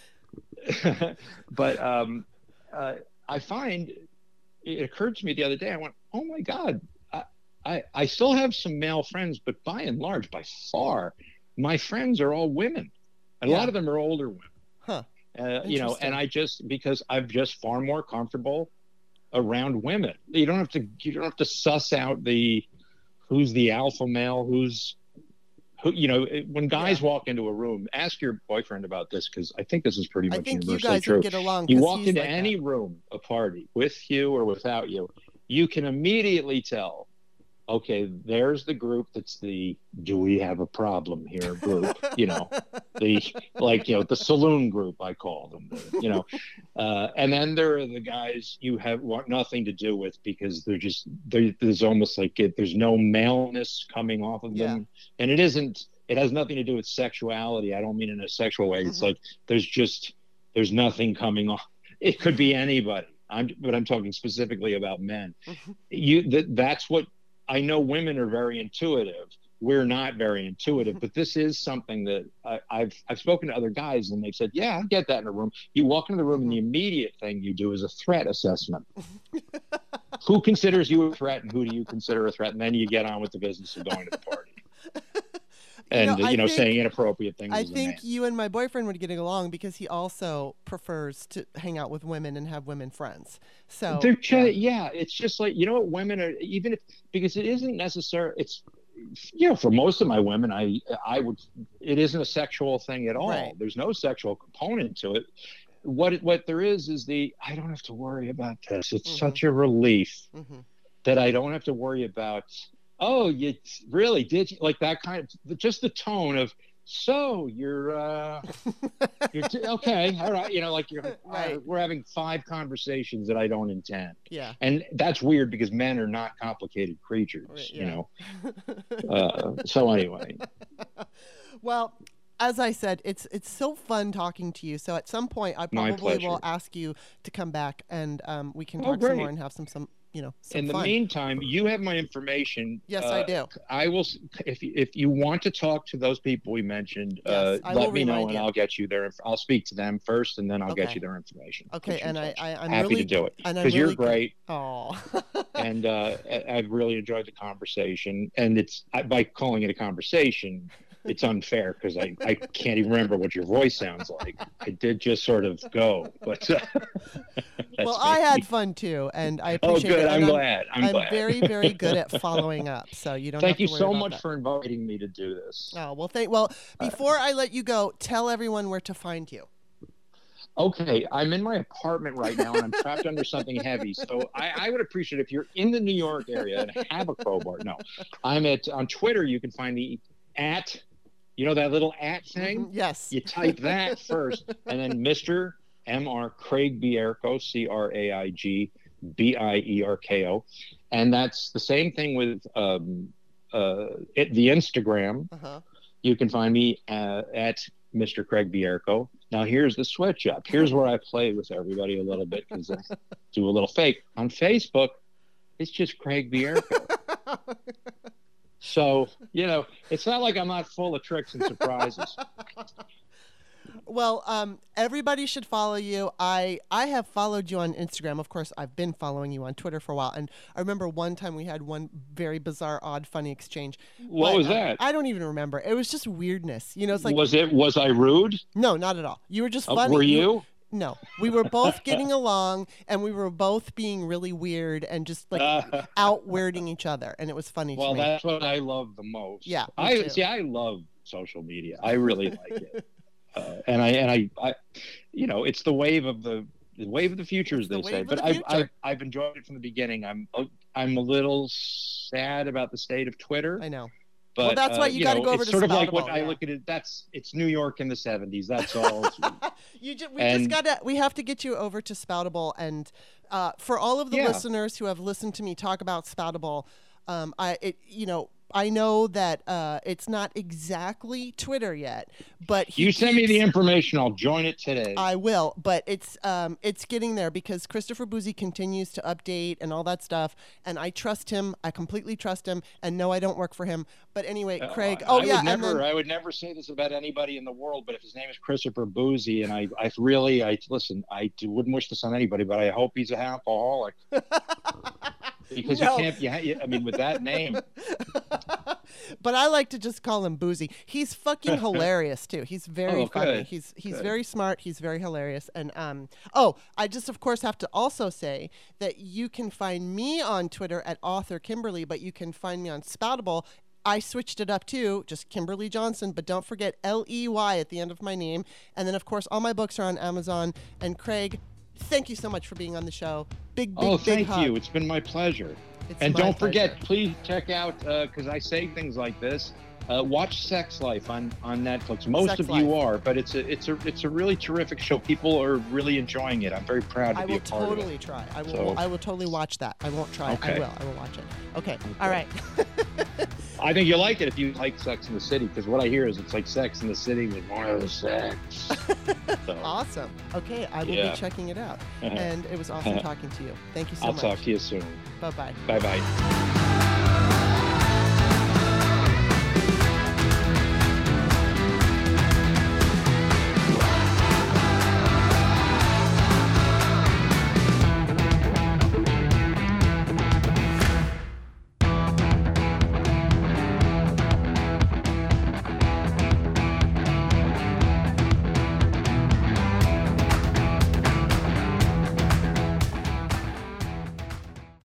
but um, uh, I find, it occurred to me the other day, I went, oh my God, I, I, I still have some male friends, but by and large, by far, my friends are all women. And Yeah. a lot of them are older women. Huh. Uh, you know, Interesting. and I just, because I'm just far more comfortable around women. You don't have to, you don't have to suss out the, who's the alpha male, who's, who, you know, when guys Yeah. walk into a room, ask your boyfriend about this, because I think this is pretty I much think you universally guys true. would get along. You 'cause walk he's into like any that. room, a party, with you or without you, you can immediately tell, okay, there's the group that's the, do we have a problem here group, you know, the, like, you know, the saloon group, I call them, you know, uh, and then there are the guys you have want nothing to do with because they're just, they're, there's almost like it, there's no maleness coming off of them. And it isn't, it has nothing to do with sexuality. I don't mean in a sexual way. It's Mhm. like, there's just, there's nothing coming off. It could be anybody. I'm, but I'm talking specifically about men. Mhm. You, that, that's what, I know women are very intuitive. We're not very intuitive, but this is something that I, I've I've spoken to other guys and they've said, yeah, I get that in a room. You walk into the room and the immediate thing you do is a threat assessment. Who considers you a threat and who do you consider a threat? And then you get on with the business of going to the party. And, know, uh, I you know, think- saying inappropriate things I as a think man. you and my boyfriend would get along because he also prefers to hang out with women and have women friends. So They're ju- yeah. yeah, it's just like, you know what, women are, even if, because it isn't necessary, it's, you know, for most of my women, I, I would, it isn't a sexual thing at all. Right. There's no sexual component to it. What, it- what there is, is the, I don't have to worry about this. It's Mhm. such a relief hmm that I don't have to worry about, oh, you really did, you, like that kind of, just the tone of, so you're, uh, you're, t- okay, all right, you know, like you're, uh, Right. we're having five conversations that I don't intend. Yeah. And that's weird because men are not complicated creatures, Right, you yeah. know. Uh, so anyway, Well, as I said, it's it's so fun talking to you. So at some point, I My probably will pleasure. ask you to come back and um, we can Oh, talk some great. more and have some some you know, some In the fun. meantime, you have my information. Yes, uh, I do. I will, if you, if you want to talk to those people we mentioned, Yes, uh, I will let me know remind and you. I'll get you their. I'll speak to them first, and then I'll Okay. get you their information. Okay, Put you in and I, touch. I I'm happy really to do it and I'm because really you're great, Oh. and uh, I- I've really enjoyed the conversation. And it's I, by calling it a conversation, it's unfair because I, I can't even remember what your voice sounds like. I did just sort of go, but uh, Well, that's I me. had fun too, and I Oh, appreciate good. it. I'm and glad. I'm, I'm glad. very, very good at following up, so you don't Thank have you to worry so about much that. for inviting me to do this. Oh, well, thank. Well, before I let you go, tell everyone where to find you. Okay, I'm in my apartment right now and I'm trapped under something heavy. So I, I would appreciate if you're in the New York area and have a crowbar. No, I'm at on Twitter. You can find me at, you know, that little at thing. Mhm, yes. You type that first, and then Mister M R Craig Bierko, C R A I G B I E R K O, and that's the same thing with um, uh, it, the Instagram. Uh-huh. You can find me uh, at Mister Craig Bierko. Now here's the switch up. Here's where I play with everybody a little bit because I do a little fake. On Facebook, it's just Craig Bierko. So, you know, it's not like I'm not full of tricks and surprises. Well, um, everybody should follow you. I I have followed you on Instagram. Of course, I've been following you on Twitter for a while. And I remember one time we had one very bizarre, odd, funny exchange. What But, was uh, that? I don't even remember. It was just weirdness. You know, it's like, was it? Was I rude? no, not at all. You were just Uh, funny. were you? No, we were both getting along, and we were both being really weird and just like Uh, out weirding each other, and it was funny well, to me. that's what I love the most. Yeah, me I too. see. I love social media. I really like it, uh, and I and I, I, you know, it's the wave of the the wave of the future, as It's the they say. wave of But the I've, future. I've I've enjoyed it from the beginning. I'm I'm a little sad about the state of Twitter. I know. But, Well, that's uh, why you gotta know, go over it's to sort of like what Spoutable, I yeah. look at it. That's it's New York in the seventies. That's all. You just, we And- just gotta we have to get you over to Spoutable, and uh, for all of the Yeah. listeners who have listened to me talk about Spoutable, um, I it you know I know that uh, it's not exactly Twitter yet, but he You send me keeps- the information. I'll join it today. I will, but it's um, it's getting there because Christopher Boozy continues to update and all that stuff, and I trust him. I completely trust him, and no, I don't work for him. But anyway, Uh, Craig. I Oh would yeah, never, and then, I would never say this about anybody in the world, but if his name is Christopher Boozy, and I, I really, I listen, I wouldn't wish this on anybody, but I hope he's an alcoholic because No. you can't. You, ha- I mean, with that name, But I like to just call him Boozy. He's fucking hilarious too. He's very Oh, funny. good. He's he's Good. very smart. He's very hilarious. And um oh, I just of course have to also say that you can find me on Twitter at author Kimberly, but you can find me on Spoutable. I switched it up too, just Kimberly Johnson, but don't forget L E Y at the end of my name. And then of course all my books are on Amazon. And Craig, thank you so much for being on the show. Big big oh, big thank hug. you. It's been my pleasure. It's And my don't forget, pleasure. please check out because I say things like this. Uh, watch Sex Life on, on Netflix. Most Sex of you Life. are, but it's a it's a it's a really terrific show. People are really enjoying it. I'm very proud to I be will a part of it. totally try. I will. So- I will totally watch that. I won't try. I Okay. will. I will watch it. Okay. All right. I think you like it if you like Sex in the City, because what I hear is it's like Sex in the City with more of the sex. So, Awesome. Okay, I will Yeah. be checking it out. And it was awesome talking to you. Thank you so I'll much. talk to you soon. Bye bye. Bye bye.